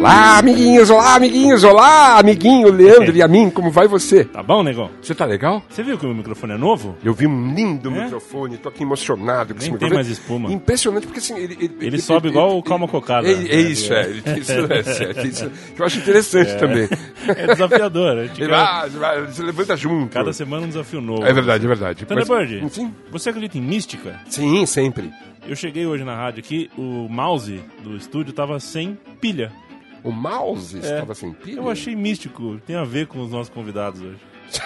Olá, amiguinhos, olá, amiguinho Leandro e a mim, como vai você? Tá bom, negão? Você tá legal? Você viu que o meu microfone é novo? Eu vi um lindo microfone, tô aqui emocionado com esse Nem tem microfone. mais espuma. Impressionante, porque assim... Ele sobe igual o calma cocada. Isso, ele tem isso que eu acho interessante também. É desafiador. Você levanta junto. Cada semana um desafio novo. É verdade. Thunderbird, Sim. você acredita em mística? Sim, sempre. Eu cheguei hoje na rádio aqui, o mouse do estúdio tava sem pilha. O mouse estava sem pilha? Eu achei místico, tem a ver com os nossos convidados hoje.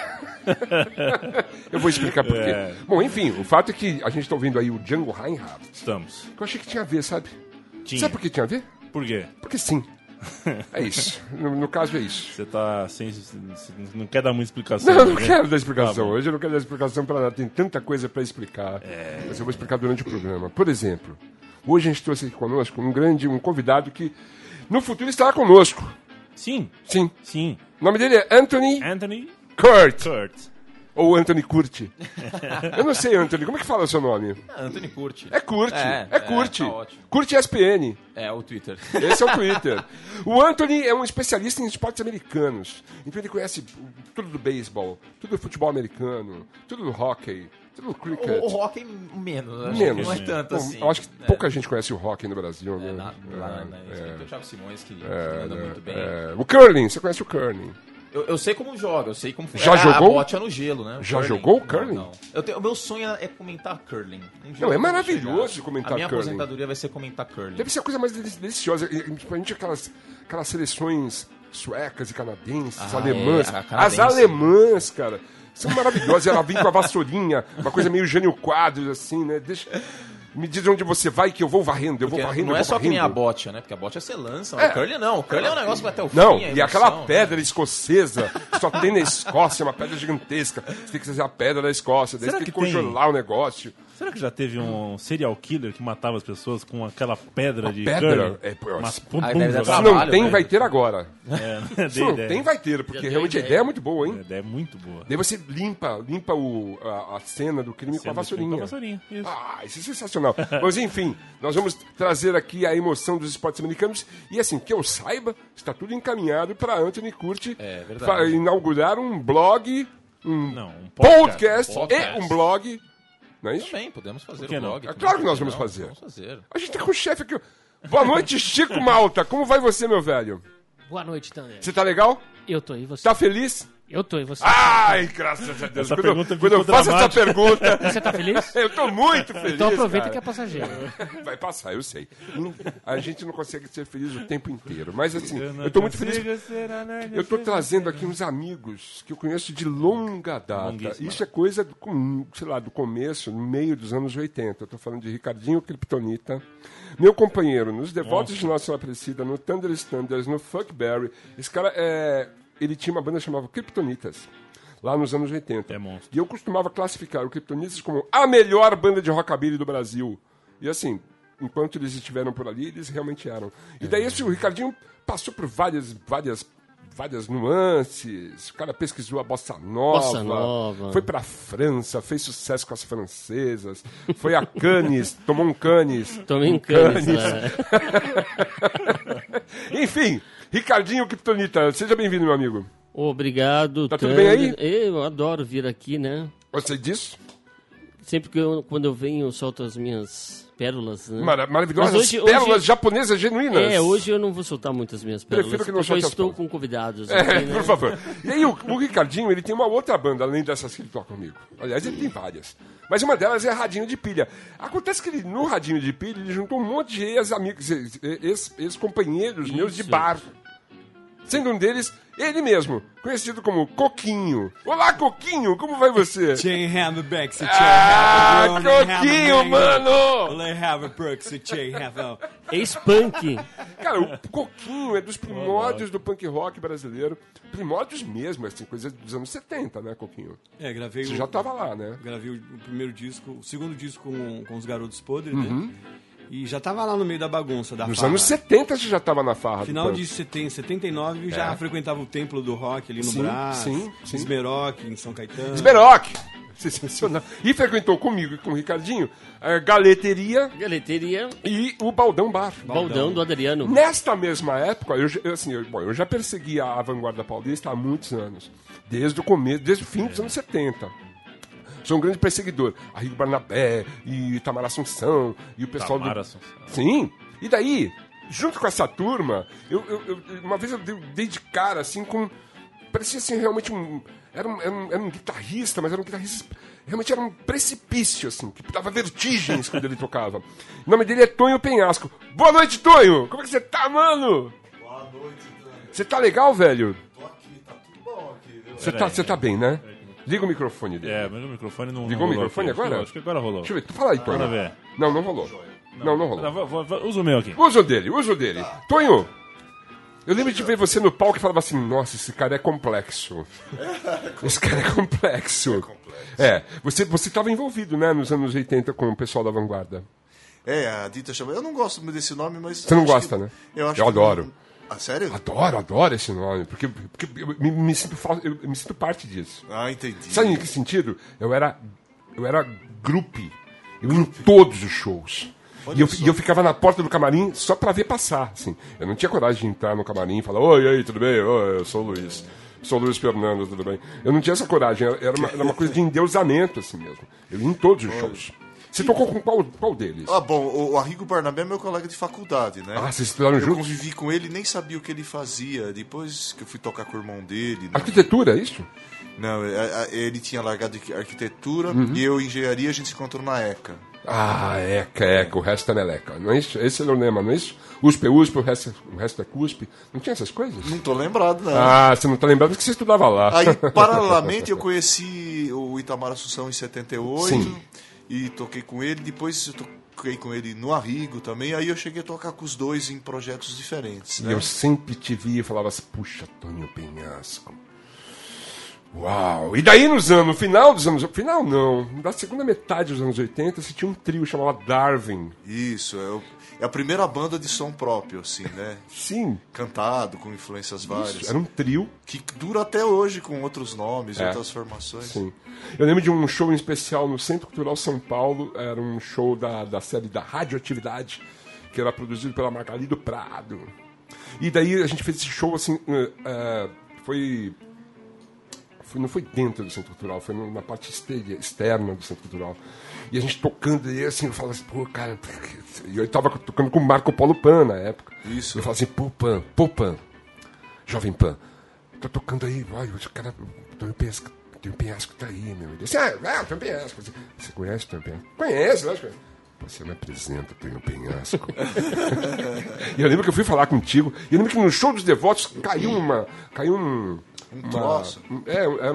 Eu vou explicar por quê. Bom, enfim, o fato é que a gente tá ouvindo aí o Django Reinhardt. Estamos. Que eu achei que tinha a ver, sabe? Tinha. Sabe por que tinha a ver? Por quê? Porque sim. É isso. No caso é isso. Você tá sem... não quer dar muita explicação. Não né? quero dar explicação. Tá, hoje eu não quero dar explicação para nada. Tem tanta coisa para explicar. Mas eu vou explicar durante o programa. Por exemplo, hoje a gente trouxe aqui conosco um convidado que no futuro estará conosco. Sim. O nome dele é Anthony Kurt. Ou Anthony Curti. Eu não sei, Anthony, como é que fala o seu nome? Anthony Curti. É Curti. Curti. Tá ótimo. Curti ESPN. É, o Twitter. Esse é o Twitter. O Anthony é um especialista em esportes americanos. Então ele conhece tudo do beisebol, tudo do futebol americano, tudo do hockey, tudo do cricket. O hockey menos. Acho Menos. que não é tanto Bom, assim. eu acho que pouca gente conhece o hockey no Brasil. Né? Tem o Thiago Simões que manda muito bem. O curling, você conhece o curling? Eu sei como joga, eu sei como Já jogou? A bote é no gelo, né? Já jogou o curling? Não. O meu sonho é comentar curling. Não, é maravilhoso comentar curling. A minha aposentadoria vai ser comentar curling. Deve ser a coisa mais deliciosa. Principalmente aquelas seleções suecas e canadenses, alemãs. As alemãs, cara, são maravilhosas. Ela vem com a vassourinha, uma coisa meio Jânio Quadros, assim, né? Me diz onde você vai que eu vou varrendo, Não é só que nem a bote, né? Porque a bote você lança. O curling não. O curling é um negócio que vai até o fim. Não, e aquela pedra escocesa que só tem na Escócia, uma pedra gigantesca. Você tem que fazer a pedra da Escócia, daí você tem que congelar o negócio. Será que já teve um serial killer que matava as pessoas com aquela pedra de pedra? curling? Se não tem, vai ter agora. Se não tem, vai ter, porque realmente a ideia é muito boa, hein? A ideia é muito boa. Daí você limpa a cena do crime com a vassourinha. Isso. Isso é sensacional. Mas enfim, nós vamos trazer aqui a emoção dos esportes americanos. E assim, que eu saiba, está tudo encaminhado para Anthony Curti inaugurar um blog, um podcast e um blog. Não é isso? Também, podemos fazer um blog. É claro que nós vamos fazer. A gente tá com o chefe aqui. Boa noite, Chico Malta. Como vai você, meu velho? Boa noite, Tander. Você tá legal? Eu tô, e você? Tá feliz? Eu tô, e você? Ai, graças a Deus. Quando eu faço essa pergunta... Você tá feliz? Eu tô muito feliz, então aproveita, cara. Que é passageiro. Vai passar, eu sei. A gente não consegue ser feliz o tempo inteiro. Mas assim, eu tô muito feliz. Eu tô trazendo aqui uns amigos que eu conheço de longa data. Isso é coisa, do começo, no meio dos anos 80. Eu tô falando de Ricardinho Kryptonita. Meu companheiro, nos Devotos de Nossa Senhora Aparecida, no Thunder Standards, no Fuckberry. Esse cara ele tinha uma banda chamada Kryptonitas, lá nos anos 80. É monstro. E eu costumava classificar o Kryptonitas como a melhor banda de rockabilly do Brasil. E assim, enquanto eles estiveram por ali, eles realmente eram. E daí o Ricardinho passou por várias nuances. O cara pesquisou a bossa nova. Foi pra França, fez sucesso com as francesas. Foi a Cannes, tomou um Cannes. Tomei um Cannes. Enfim, Ricardinho Kryptonita, seja bem-vindo, meu amigo. Obrigado. Tá tudo bem aí? Eu adoro vir aqui, né? Você disso? Sempre quando eu venho, eu solto as minhas pérolas, né? Maravilhosas pérolas japonesas genuínas. Hoje eu não vou soltar muitas minhas pérolas. Prefiro que não solte as pérolas. Estou com convidados. Aqui, né? Por favor. E aí, o Ricardinho, ele tem uma outra banda, além dessas que ele toca comigo. Aliás, ele tem várias. Mas uma delas é Radinho de Pilha. Acontece que no Radinho de Pilha, ele juntou um monte de ex-amigos, ex-companheiros meus de bar. Sendo um deles, ele mesmo, conhecido como Coquinho. Olá, Coquinho, como vai você? Coquinho, mano! Ex-punk. Cara, o Coquinho é dos primórdios do punk rock brasileiro. Primórdios mesmo, assim, coisa dos anos 70, né, Coquinho? Gravei. Você já tava lá, né? Gravei o primeiro disco, o segundo disco com os Garotos Podres, né? E já tava lá no meio da bagunça, da farra. Nos anos 70 você já tava na farra. Final de 79 já frequentava o Templo do Rock ali no Brás. Sim. Esmeroc, em São Caetano. Esmeroc! Sensacional. E frequentou comigo e com o Ricardinho a Galeteria Galeteria. e o Baldão Bar. Baldão do Adriano. Nesta mesma época, eu já perseguia a vanguarda paulista há muitos anos. Desde o começo, desde o fim dos anos 70. Sou um grande perseguidor. Arrigo Barnabé e Itamar Assunção e o pessoal Assunção. Sim. E daí, junto com essa turma, uma vez eu dei de cara, assim, com... Parecia, assim, realmente Era um guitarrista, mas era um guitarrista... Realmente era um precipício, assim, que dava vertigens quando ele tocava. O nome dele é Tonho Penhasco. Boa noite, Tonho! Como é que você tá, mano? Boa noite, Tonho. Você tá legal, velho? Tô aqui, tá tudo bom aqui, viu? Você tá bem, né? Liga o microfone dele. Mas o microfone não Ligou o microfone aqui. agora? Acho que agora rolou. Deixa eu ver, fala aí, Tonho. Bora ver. Não rolou. Não rolou. Usa o meu aqui. Usa o dele. Tá. Tonho, eu lembro de ver você no palco e falava assim, nossa, esse cara é complexo. Esse cara é complexo. Você estava envolvido, né, nos anos 80 com o pessoal da vanguarda. A Dita chama. Eu não gosto muito desse nome, mas... Você não gosta, né? Eu adoro. Ah, sério? Adoro esse nome, porque eu me sinto parte disso. Ah, entendi. Sabe em que sentido? Eu era groupie. Eu ia em todos os shows. E eu ficava na porta do camarim só pra ver passar, assim. Eu não tinha coragem de entrar no camarim e falar, oi, aí, tudo bem? Oi, eu sou o Luiz. Sou o Luiz Fernando, tudo bem? Eu não tinha essa coragem, era uma coisa de endeusamento, assim mesmo. Eu ia em todos os shows. Você tocou com qual deles? Bom, o Arrigo Barnabé é meu colega de faculdade, né? Vocês estudaram juntos? Eu convivi com ele, nem sabia o que ele fazia. Depois que eu fui tocar com o irmão dele... Arquitetura, é isso? Não, ele tinha largado arquitetura e eu engenharia, a gente se encontrou na ECA. ECA, o resto é meleca. Não é isso? Esse é o lema, não é isso? USP, o resto é CUSP. Não tinha essas coisas? Não tô lembrado, não. Você não tá lembrado porque você estudava lá. Aí, paralelamente, eu conheci o Itamar Assunção em 78. Sim. E toquei com ele. Depois eu toquei com ele no Arrigo também. Aí eu cheguei a tocar com os dois em projetos diferentes. E né? eu sempre te via e falava assim, puxa, Tonho Penhasco. Uau! E daí no final dos anos... Final não, da segunda metade dos anos 80, você tinha um trio chamado Darwin. Isso, é a primeira banda de som próprio, assim, né? Sim. Cantado, com influências várias. Isso, era um trio. Que dura até hoje, com outros nomes, outras formações. Sim. Eu lembro de um show em especial no Centro Cultural São Paulo, era um show da série da Radioatividade, que era produzido pela Margarida Prado. E daí a gente fez esse show, assim, não foi dentro do Centro Cultural, foi na parte externa do Centro Cultural. E a gente tocando, e assim, eu falava assim, pô, cara... E eu tava tocando com o Marco Polo Pan na época. Isso. Eu falava assim, pô, Pan, Jovem Pan, tô tocando aí, olha, o cara, Tonho Penhasco tá aí, meu. Ele disse, Tonho Penhasco. Você conhece o Tonho Penhasco? Conhece, lógico. Você me apresenta, Tonho Penhasco. E eu lembro que eu fui falar contigo, e eu lembro que no show dos Devotos caiu um troço. Era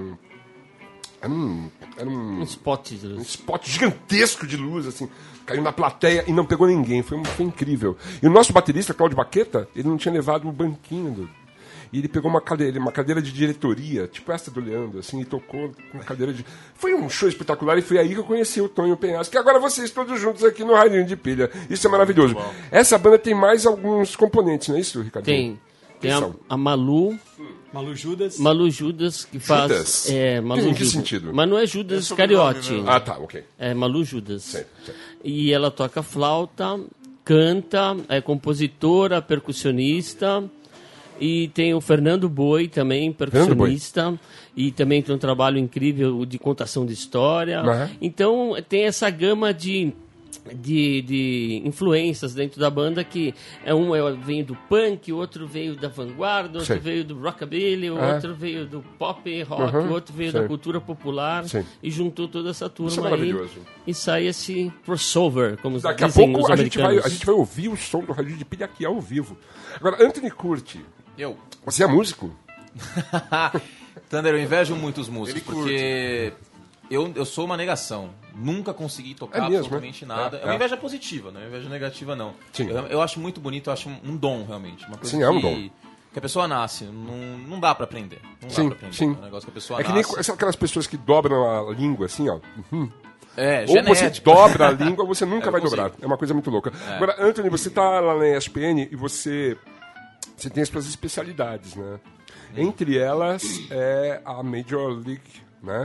um spot de luz. Um spot gigantesco de luz, assim. Caiu na plateia e não pegou ninguém. Foi incrível. E o nosso baterista, Cláudio Baqueta, ele não tinha levado um banquinho. E ele pegou uma cadeira de diretoria, tipo essa do Leandro, assim, e tocou com uma cadeira de... Foi um show espetacular e foi aí que eu conheci o Tonho Penhasco, que agora vocês todos juntos aqui no Radinho de Pilha. Isso é maravilhoso. Essa banda tem mais alguns componentes, não é isso, Ricardo? Tem a Malu... Malu Judas. Malu Judas, que faz... Judas? Malu em que Judas. sentido? Mas não é Judas Iscariote. Tá, ok. É Malu Judas. Sei. E ela toca flauta, canta, é compositora, percussionista. E tem o Fernando Boi também, percussionista. E também tem um trabalho incrível de contação de história. Uhum. Então tem essa gama de influências dentro da banda que veio do punk, o outro veio da vanguarda, outro veio do rockabilly, o outro veio do pop rock, o outro veio da cultura popular e juntou toda essa turma aí e sai esse crossover, como daqui dizem a pouco os americanos. a gente vai ouvir o som do Radinho de Pilha aqui ao vivo. Agora, Anthony Curti, você é músico? Thunder, eu invejo muitos músicos, porque eu sou uma negação. Nunca consegui tocar absolutamente nada. É uma inveja positiva, não é uma inveja negativa, não. Eu acho muito bonito, eu acho um dom, realmente. Uma coisa um dom. Que a pessoa nasce, não dá pra aprender. Não dá pra aprender. Sim. É um negócio que a pessoa nasce. Nem aquelas pessoas que dobram a língua assim, ó. Ou genética. você dobra a língua, ou você nunca vai dobrar. É uma coisa muito louca. Agora, Anthony, você tá lá na ESPN e você tem as suas especialidades, né? Entre elas é a Major League, né?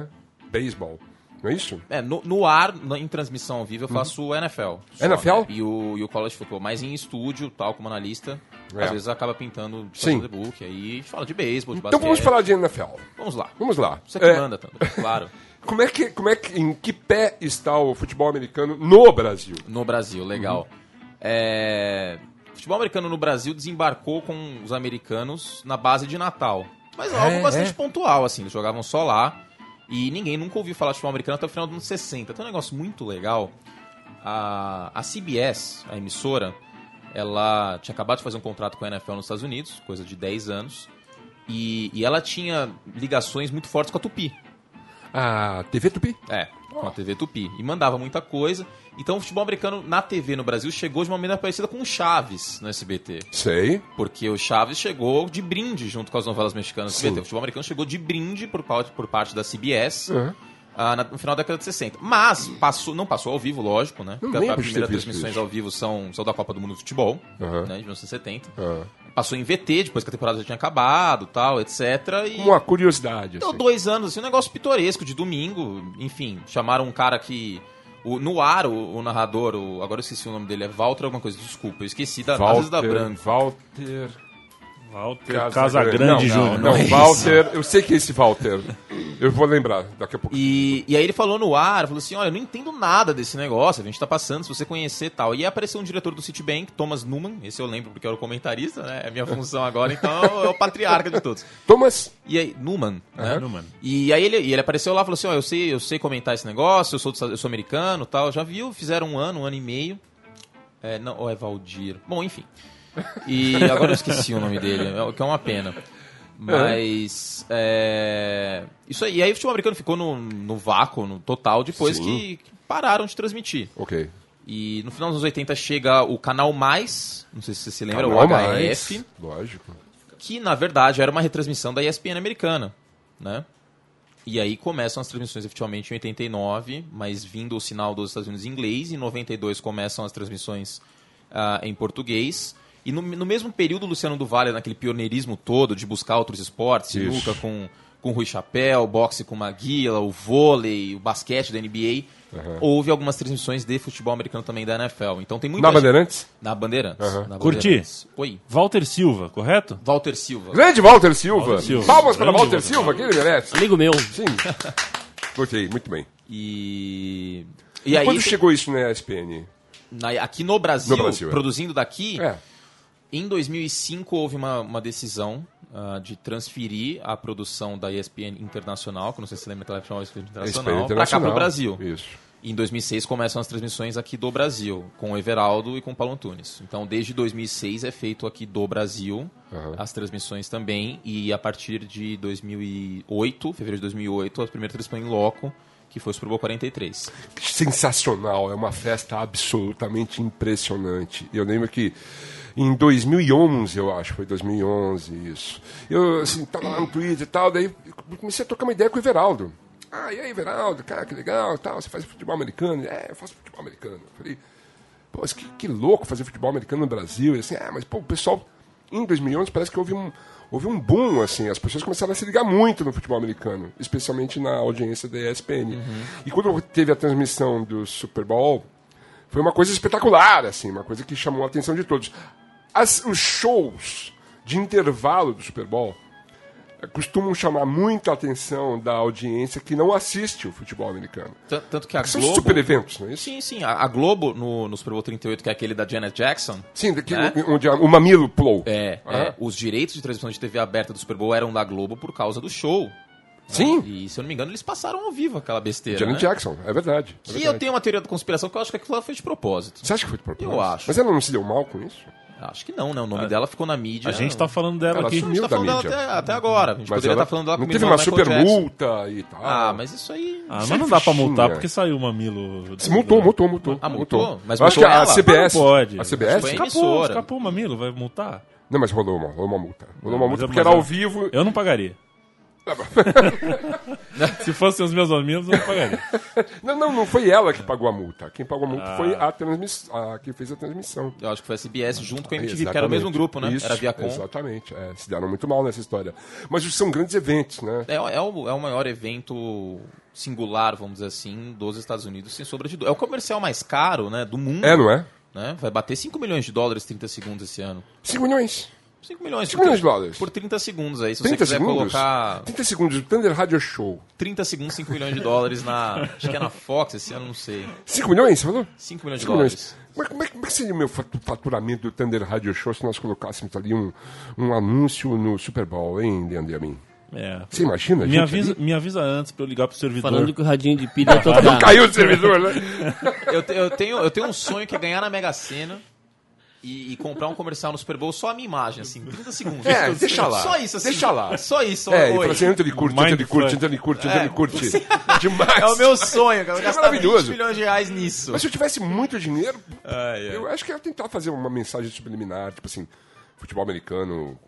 beisebol. Não é isso? No ar, em transmissão ao vivo, eu faço o NFL. NFL? Né? E o college football. Mas em estúdio, tal, como analista, às vezes acaba pintando de fazer book. Aí fala de beisebol, de basquete. Então vamos falar de NFL. Vamos lá. Você que manda, Tando, claro. Em que pé está o futebol americano no Brasil? No Brasil, legal. O futebol americano no Brasil desembarcou com os americanos na base de Natal. Mas algo bastante pontual, assim. Eles jogavam só lá. E ninguém nunca ouviu falar de futebol americano até o final dos anos 60. Tem um negócio muito legal. A CBS, a emissora, ela tinha acabado de fazer um contrato com a NFL nos Estados Unidos, coisa de 10 anos. E ela tinha ligações muito fortes com a Tupi. A TV Tupi? Com a TV Tupi. E mandava muita coisa. Então o futebol americano na TV no Brasil chegou de uma maneira parecida com o Chaves no SBT. Sei. Porque o Chaves chegou de brinde junto com as novelas mexicanas do SBT. O futebol americano chegou de brinde por parte da CBS no final da década de 60. Mas não passou ao vivo, lógico, né? Porque as primeiras transmissões ao vivo são da Copa do Mundo de Futebol, né, de 1970. Passou em VT, depois que a temporada já tinha acabado, tal, etc. E uma curiosidade. Deu 2 anos, assim, um negócio pitoresco de domingo. Enfim, chamaram um cara que... No ar, o narrador, agora eu esqueci o nome dele, é Walter alguma coisa, desculpa, eu esqueci às vezes da Branco. Walter Casagrande Júnior. Não, Walter, eu sei que é esse Walter. Eu vou lembrar daqui a pouco. E aí ele falou no ar, falou assim, olha, eu não entendo nada desse negócio, a gente tá passando, se você conhecer e tal. E aí apareceu um diretor do Citibank, Thomas Newman, esse eu lembro porque eu era o comentarista, né? É a minha função agora, então é o patriarca de todos. Thomas? E aí, Newman, né? Newman. E aí ele apareceu lá e falou assim, ó, eu sei comentar esse negócio, eu sou americano e tal. Já viu, fizeram um ano e meio. Ou é Valdir. Bom, enfim. E agora eu esqueci o nome dele, que é uma pena. Mas isso aí. E aí o futebol americano ficou no vácuo, no total, depois que pararam de transmitir. Ok. E no final dos anos 80 chega o Canal Mais, não sei se você se lembra, Canal o HF. Mais, lógico. Que na verdade era uma retransmissão da ESPN americana, né? E aí começam as transmissões efetivamente em 89, mas vindo o sinal dos Estados Unidos em inglês. Em 92 começam as transmissões em português. E no mesmo período, o Luciano do Vale, naquele pioneirismo todo de buscar outros esportes, sinuca com Rui Chapéu, boxe com Maguila, o vôlei, o basquete da NBA, houve algumas transmissões de futebol americano também da NFL. Então tem muita Bandeirantes? Na Bandeirantes. Na Curti. Oi. Walter Silva, correto? Walter Silva. Grande Walter Silva. Palmas para Walter Silva, que ele merece. Amigo meu. Sim. Gostei, muito bem. E aí, quando chegou isso na ESPN? Aqui no Brasil, produzindo é. daqui... Em 2005 houve uma decisão de transferir a produção da ESPN Internacional, que não sei se você lembra que ela chamava ESPN Internacional, para cá para o Brasil. Isso. E em 2006 começam as transmissões aqui do Brasil, com o Everaldo e com o Paulo Antunes. Então desde 2006 é feito aqui do Brasil as transmissões também, e a partir de 2008, fevereiro de 2008, a primeira transmissão em loco, que foi o Super Bowl 43. Sensacional, é uma festa absolutamente impressionante. Eu lembro que em 2011, eu acho, foi 2011 isso. Eu, assim, tava lá no Twitter e tal, daí comecei a trocar uma ideia com o Everaldo. E aí, Everaldo, cara, que legal, tal, você faz futebol americano? Eu faço futebol americano. Eu falei, pô, mas que louco fazer futebol americano no Brasil. E assim, mas pô, o pessoal, em 2011, parece que houve um boom, assim, as pessoas começaram a se ligar muito no futebol americano, especialmente na audiência da ESPN. E quando teve a transmissão do Super Bowl, foi uma coisa espetacular, assim, uma coisa que chamou a atenção de todos. Os shows de intervalo do Super Bowl costumam chamar muita atenção da audiência que não assiste o futebol americano. Tanto que a Globo... São super eventos, não é isso? Sim. A Globo, no Super Bowl 38, que é aquele da Janet Jackson... Sim, onde o mamilo pulou. Os direitos de transmissão de TV aberta do Super Bowl eram da Globo por causa do show. Sim. E, se eu não me engano, eles passaram ao vivo aquela besteira, Janet Jackson, é verdade. Eu tenho uma teoria da conspiração que eu acho que aquilo foi de propósito. Você acha que foi de propósito? Eu acho. Mas ela não se deu mal com isso? Acho que não, né? O nome dela ficou na mídia. A gente tá falando dela ela aqui. Sumiu a gente tá falando dela até agora. A gente poderia estar falando dela com não teve uma super multa e tal. Mas isso aí... mas não dá pra multar porque saiu o mamilo. Multou. Multou? Mas acho que a ela? CBS... Não pode. A CBS? Escapou o mamilo, vai multar? Não, mas rolou uma multa. Rolou uma multa porque era ao vivo. Eu não pagaria. Se fossem os meus amigos, eu não pagaria. Não foi ela que pagou a multa. Quem pagou a multa foi quem fez a transmissão. Eu acho que foi a CBS junto com a MTV, que era o mesmo grupo, né? Isso, era a Viacom. Exatamente. Se deram muito mal nessa história. Mas são grandes eventos, né? É o maior evento singular, vamos dizer assim, dos Estados Unidos, sem sombra de dúvida. É o comercial mais caro, né, do mundo. Não é? Né? Vai bater $5 milhões 30 segundos esse ano. 5 milhões? 5 milhões. 5 milhões de dólares. Por 30 segundos aí, se 30 você quiser segundos? colocar... 30 segundos, o Thunder Radio Show. 30 segundos, 5 milhões de dólares na... Acho que é na Fox esse ano, não sei. 5 milhões, você falou? 5 milhões de 5 dólares. Mas como é que seria o meu faturamento do Thunder Radio Show se nós colocássemos ali um anúncio no Super Bowl, hein, Leandro e a mim? Você imagina? Me avisa antes pra eu ligar pro servidor. Falando que o radinho de pilha tocar. Não caiu o servidor, né? Eu tenho um sonho que é ganhar na Mega Sena e comprar um comercial no Super Bowl só a minha imagem, assim, 30 segundos. Deixa lá. Só isso, assim. Deixa lá. Só isso. E fala assim, Anthony curte. Demais. É o meu sonho, cara. Eu gastar 20 milhões de reais nisso. Mas se eu tivesse muito dinheiro, eu acho que eu ia tentar fazer uma mensagem subliminar, tipo assim, futebol americano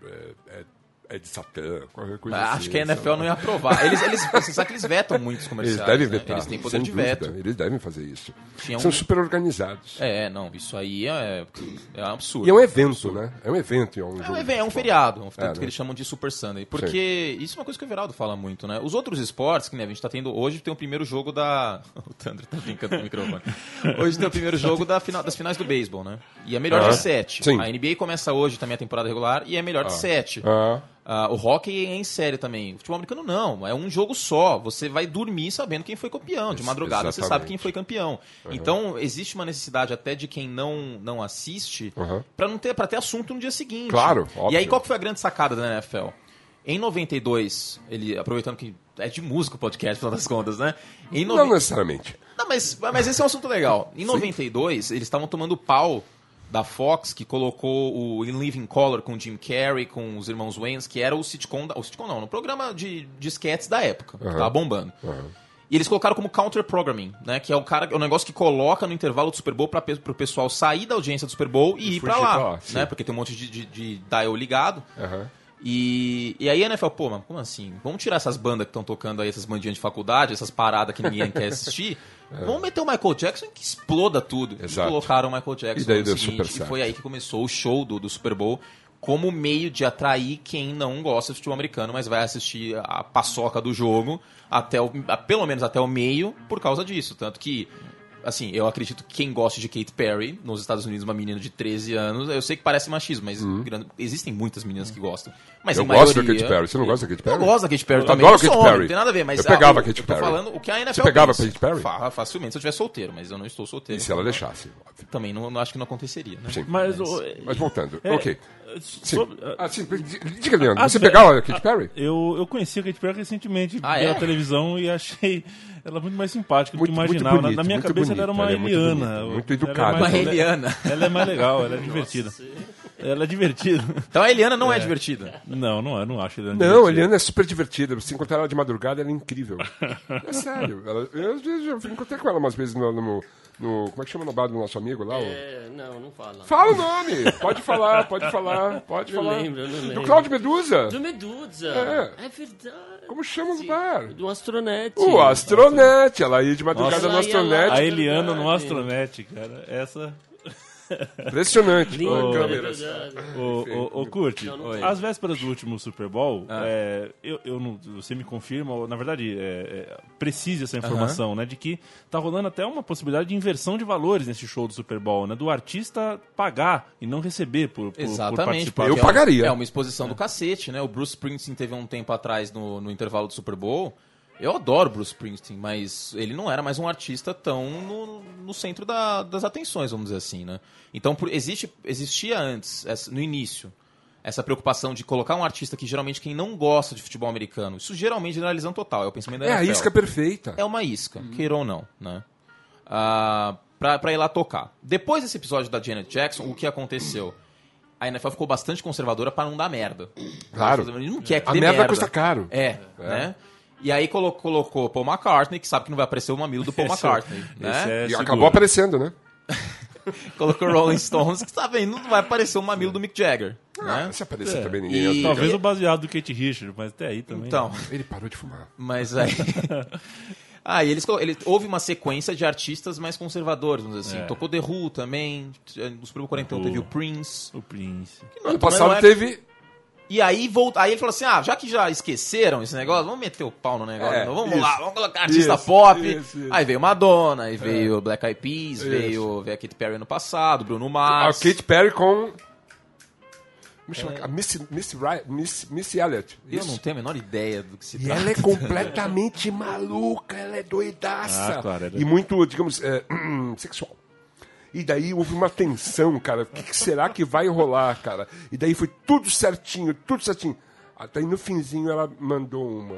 é de Satã, qualquer coisa assim. Acho que a NFL não ia aprovar. Você sabe que eles vetam muitos comerciais. Eles devem né? vetar. Eles têm poder de veto. Eles devem fazer isso. São super organizados. Não, isso aí é um absurdo. E é um evento, né? É um evento. É um feriado, tanto que eles chamam de Super Sunday. Porque isso é uma coisa que o Everaldo fala muito, né? Os outros esportes, que a gente tá tendo hoje, tem o primeiro jogo da... O Thunder tá brincando com o microfone. Hoje tem o primeiro jogo das finais do beisebol, né? E é melhor de 7. Sim. A NBA começa hoje também a temporada regular e é melhor de 7. O hockey é em série também. O futebol americano não, é um jogo só. Você vai dormir sabendo quem foi campeão. De madrugada você sabe quem foi campeão. Então existe uma necessidade até de quem não assiste para ter assunto no dia seguinte. Claro, óbvio. E aí qual que foi a grande sacada da NFL? Em 92, aproveitando que é de música o podcast, no final das contas, né? Não necessariamente. Não, mas esse é um assunto legal. Em 92, eles estavam tomando pau da Fox, que colocou o In Living Color com Jim Carrey, com os irmãos Wayans, que era o sitcom no programa de sketches da época, que tava bombando. E eles colocaram como counter-programming, né? Que é o negócio que coloca no intervalo do Super Bowl pro pessoal sair da audiência do Super Bowl e ir pra lá, né? Porque tem um monte de dial ligado. E aí a NFL, mas como assim? Vamos tirar essas bandas que estão tocando aí, essas bandinhas de faculdade, essas paradas que ninguém quer assistir. Vamos meter o Michael Jackson que exploda tudo. Exato. E colocaram o Michael Jackson e daí no seguinte, e foi aí que começou o show do Super Bowl como meio de atrair quem não gosta de futebol americano, mas vai assistir a paçoca do jogo pelo menos até o meio por causa disso. Tanto que, assim, eu acredito que quem gosta de Katy Perry, nos Estados Unidos, uma menina de 13 anos, eu sei que parece machismo, mas existem muitas meninas que gostam. Mas eu gosto da Katy Perry. Você não gosta da Katy Perry? Eu gosto da Katy Perry também. Adoro a Katy Perry. Não tem nada a ver, mas... Eu pegava a Katy Perry. Eu tô falando o que a NFL Você pegava a pensa. Katy Perry? Facilmente, se eu estiver solteiro, mas eu não estou solteiro. E se ela deixasse? Óbvio. Também não acho que não aconteceria, né? Sim. Mas voltando, ok. Sim. Sim, diga, Leandro, você pegava a Katy Perry? Eu conheci a Katy Perry recentemente pela televisão e achei ela muito mais simpática do que muito imaginava. Bonito, na minha cabeça ela era uma Eliana. Muito educada. Uma Eliana. Ela é mais legal, ela é divertida. Ela é divertida. Então a Eliana não é divertida? Não é, não acho Eliana divertida. Não, a Eliana é super divertida. Você encontrar ela de madrugada, ela é incrível. É sério. Eu encontrei com ela umas vezes no como é que chama no bar do nosso amigo lá? Não fala. Fala o nome! Pode falar. Não lembro. Do Cláudio Medusa? Do Medusa. É verdade. Como chama o bar? Do Astronete. O Astronete. Ela ia de madrugada no Astronete. A Eliana no Astronete, cara. Essa... Impressionante. Curti, às vésperas do último Super Bowl, você me confirma, na verdade, precise essa informação, né, de que tá rolando até uma possibilidade de inversão de valores nesse show do Super Bowl, né, do artista pagar e não receber por participar. Eu pagaria. É uma exposição do cacete, né? O Bruce Springsteen teve um tempo atrás no intervalo do Super Bowl. Eu adoro Bruce Springsteen, mas ele não era mais um artista tão no centro das atenções, vamos dizer assim, né? Então, existia antes, no início, essa preocupação de colocar um artista que geralmente quem não gosta de futebol americano, isso geralmente generalizando total, é o pensamento da NFL. É a isca perfeita. É uma isca, queira ou não, né? Pra ir lá tocar. Depois desse episódio da Janet Jackson, o que aconteceu? A NFL ficou bastante conservadora para não dar merda. Claro. Não quer que a dê merda custa caro. Né? E aí colocou Paul McCartney, que sabe que não vai aparecer o mamilo do Paul McCartney. Né? E acabou aparecendo, né? Colocou Rolling Stones, que sabe, não vai aparecer o mamilo do Mick Jagger. Né? Se aparecer também ninguém... Talvez o baseado do Kate Richards, mas até aí também... Então... Ele parou de fumar. Mas aí... houve uma sequência de artistas mais conservadores, vamos dizer assim. Tocou The Who também, no Super Bowl 41 teve o Prince. O Prince. Ano passado teve... E aí, aí ele falou assim, já que já esqueceram esse negócio, vamos meter o pau no negócio. Vamos lá, vamos colocar artista pop. Isso. Aí veio Madonna, aí veio Black Eyed Peas, veio a Katy Perry no passado, Bruno Mars. A Katy Perry com... A Missy Elliott. Eu não tenho a menor ideia do que se trata. E ela é completamente maluca, ela é doidaça. Claro, e muito, digamos, sexual. E daí houve uma tensão, cara. O que será que vai rolar, cara? E daí foi tudo certinho, tudo certinho. Até aí no finzinho ela mandou um...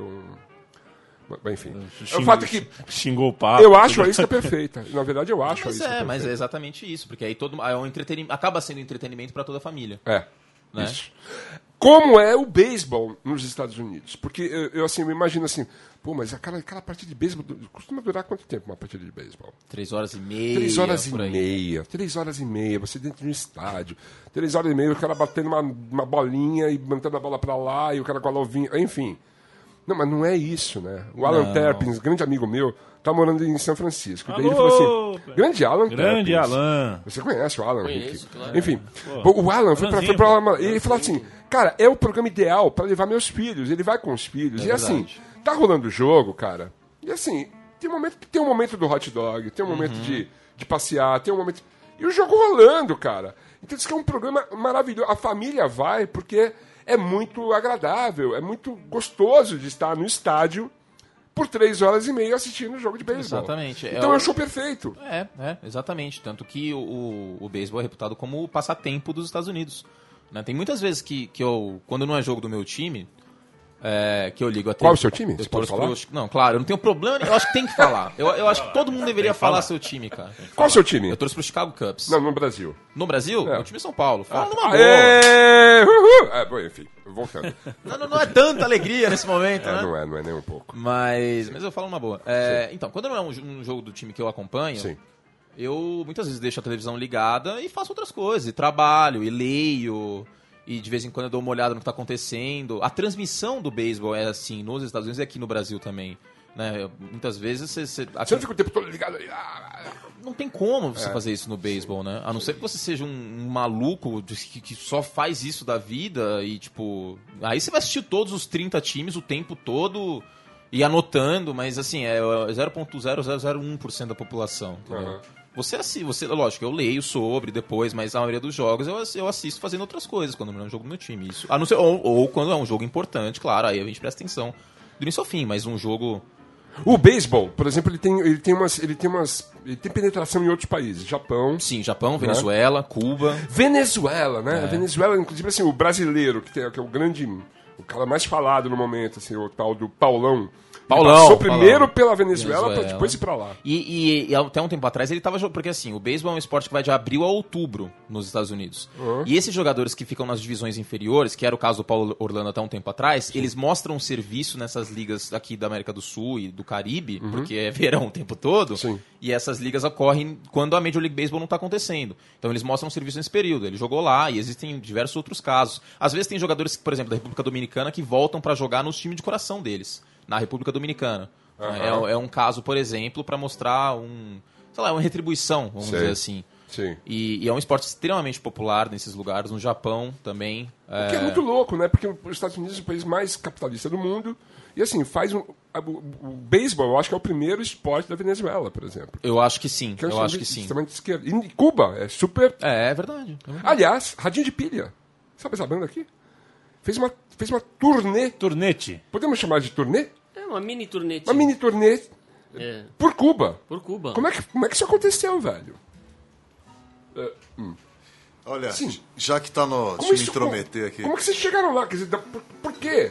Enfim. O fato é que... Xingou o papo. Eu acho a isca perfeita. Na verdade, eu acho a isca perfeita. Mas é exatamente isso. Porque aí um entretenimento, acaba sendo entretenimento para toda a família. Né? Isso. Como é o beisebol nos Estados Unidos? Porque eu imagino assim... Pô, mas aquela partida de beisebol costuma durar quanto tempo uma partida de beisebol? 3 horas e meia. 3 horas e meia. 3 horas e meia. Você dentro de um estádio. 3 horas e meia, o cara batendo uma bolinha e mantendo a bola pra lá e o cara com a luvinha. Enfim. Não, mas não é isso, né? O Alan Terpins, grande amigo meu, tá morando em São Francisco. Daí ele falou assim... Grande Alan Grande Terpins. Alan. Você conhece o Alan? Conheço, claro. Enfim. O Alan foi pra lá... E ele falou assim... Cara, é o programa ideal pra levar meus filhos. Ele vai com os filhos. E assim... Tá rolando o jogo, cara. E assim, tem um momento do hot dog, tem um momento de passear, tem um momento... E o jogo rolando, cara. Então isso que é um programa maravilhoso. A família vai porque é muito agradável, é muito gostoso de estar no estádio por 3 horas e meia assistindo o jogo de beisebol. Exatamente. Então é um show perfeito. Exatamente. Tanto que o beisebol é reputado como o passatempo dos Estados Unidos. Né? Tem muitas vezes que eu, quando não é jogo do meu time... que eu ligo a Qual é o seu time? Você pode falar? Não, claro, eu não tenho problema. Eu acho que tem que falar. Eu acho que todo mundo deveria falar seu time, cara. Qual é o seu time? Eu torço pro Chicago Cubs. Não, no Brasil. No Brasil? Meu time é São Paulo. Fala numa boa. Bom, enfim, voltando. Não é tanta alegria nesse momento, né? Não é nem um pouco. Mas eu falo numa boa. Então, quando não é um jogo do time que eu acompanho, eu muitas vezes deixo a televisão ligada e faço outras coisas. E trabalho, e leio... E de vez em quando eu dou uma olhada no que está acontecendo. A transmissão do beisebol é assim nos Estados Unidos e aqui no Brasil também. Né? Muitas vezes você não fica o tempo todo ligado ali. Não tem como você fazer isso no beisebol, né? A não ser que você seja um maluco que só faz isso da vida e, tipo... Aí você vai assistir todos os 30 times o tempo todo e anotando, mas assim, é 0,0001% da população, entendeu? Lógico, eu leio sobre depois, mas a maioria dos jogos eu assisto fazendo outras coisas quando não é um jogo do meu time. Isso. A não ser, ou quando é um jogo importante, claro, aí a gente presta atenção do início ao fim, mas um jogo... O beisebol, por exemplo, ele tem penetração em outros países. Japão. Sim, Japão, Venezuela, Cuba. Venezuela, né? Venezuela, inclusive, assim, o brasileiro, que é o grande... O cara mais falado no momento, assim, o tal do Paulão. Passou primeiro pela Venezuela pra depois ir pra lá. E até um tempo atrás ele tava jogando... Porque assim, o beisebol é um esporte que vai de abril a outubro nos Estados Unidos. E esses jogadores que ficam nas divisões inferiores, que era o caso do Paulo Orlando até um tempo atrás, eles mostram um serviço nessas ligas aqui da América do Sul e do Caribe, porque é verão o tempo todo. Sim. E essas ligas ocorrem quando a Major League Baseball não tá acontecendo. Então eles mostram um serviço nesse período. Ele jogou lá e existem diversos outros casos. Às vezes tem jogadores, por exemplo, da República Dominicana que voltam pra jogar nos times de coração deles. Na República Dominicana. É um caso, por exemplo, para mostrar uma retribuição, vamos dizer assim. Sim. E é um esporte extremamente popular nesses lugares, no Japão também. O que é muito louco, né? Porque os Estados Unidos é o país mais capitalista do mundo. E assim, o beisebol, eu acho que é o primeiro esporte da Venezuela, por exemplo. Eu acho que sim. Eu acho que sim. E Cuba é super... É verdade. Aliás, Radinho de Pilha. Sabe essa banda aqui? Fez uma turnê. Turnete. Podemos chamar de turnê? É uma mini turnê. Uma mini turnê por Cuba. Por Cuba. Como é que isso aconteceu, velho? Olha, sim. Já que tá no... Deixa eu me intrometer aqui. Como é que vocês chegaram lá? Quer dizer, por quê?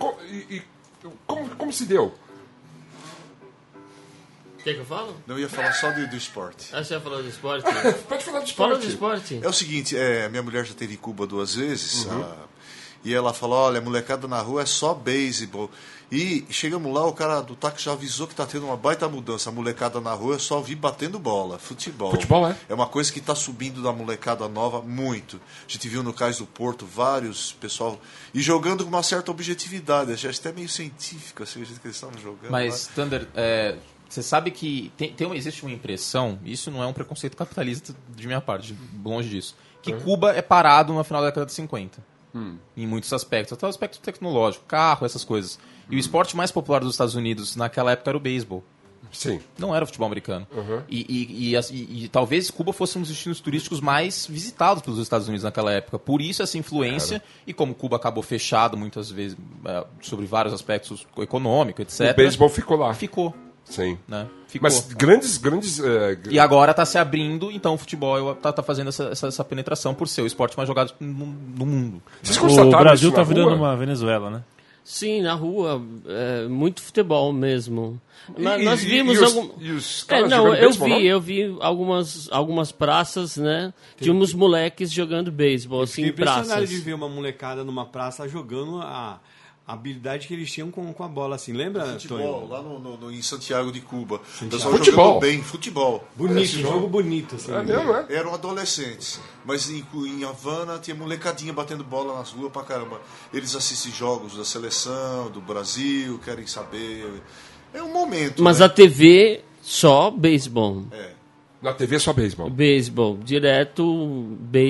Como se deu? Quer que eu falo? Não, eu ia falar só do esporte. Você ia falar do esporte? Pode falar do esporte. Fala do esporte. É o seguinte, minha mulher já esteve em Cuba 2 vezes. E ela falou, olha, molecada na rua é só beisebol. E chegamos lá, o cara do táxi já avisou que tá tendo uma baita mudança. A molecada na rua é só vir batendo bola, futebol. Futebol, é? É uma coisa que está subindo da molecada nova muito. A gente viu no Cais do Porto vários pessoal... E jogando com uma certa objetividade. Acho até meio científico, assim, o jeito que eles estavam jogando. Mas, Thunder, você sabe que existe uma impressão, isso não é um preconceito capitalista de minha parte, longe disso, que Cuba é parado no final da década de 50. Em muitos aspectos, até o aspecto tecnológico, carro, essas coisas. E o esporte mais popular dos Estados Unidos naquela época era o beisebol. Sim. Não era o futebol americano. E talvez Cuba fosse um dos destinos turísticos mais visitados pelos Estados Unidos naquela época. Por isso essa influência, e como Cuba acabou fechado muitas vezes sobre vários aspectos econômico, etc. O beisebol ficou lá. Ficou. Sim. Né? Ficou. Mas grandes... E agora está se abrindo, então o futebol está fazendo essa penetração por ser o esporte mais jogado no mundo. Vocês constataram o Brasil está virando uma Venezuela, né? Sim, na rua, muito futebol mesmo. Nós vimos os caras jogando beisebol, eu vi algumas praças, né? De uns moleques jogando beisebol, assim, em praças. Impressionado de ver uma molecada numa praça jogando a habilidade que eles tinham com a bola, assim. Lembra, futebol, lá em Santiago de Cuba. Futebol. Bem, futebol. Bonito, jogo bonito, assim. Eram adolescentes. Mas em Havana tinha molecadinha batendo bola nas ruas pra caramba. Eles assistem jogos da seleção, do Brasil, querem saber. É um momento. Mas né? a TV só beisebol. Na TV só beisebol. Beisebol, direto,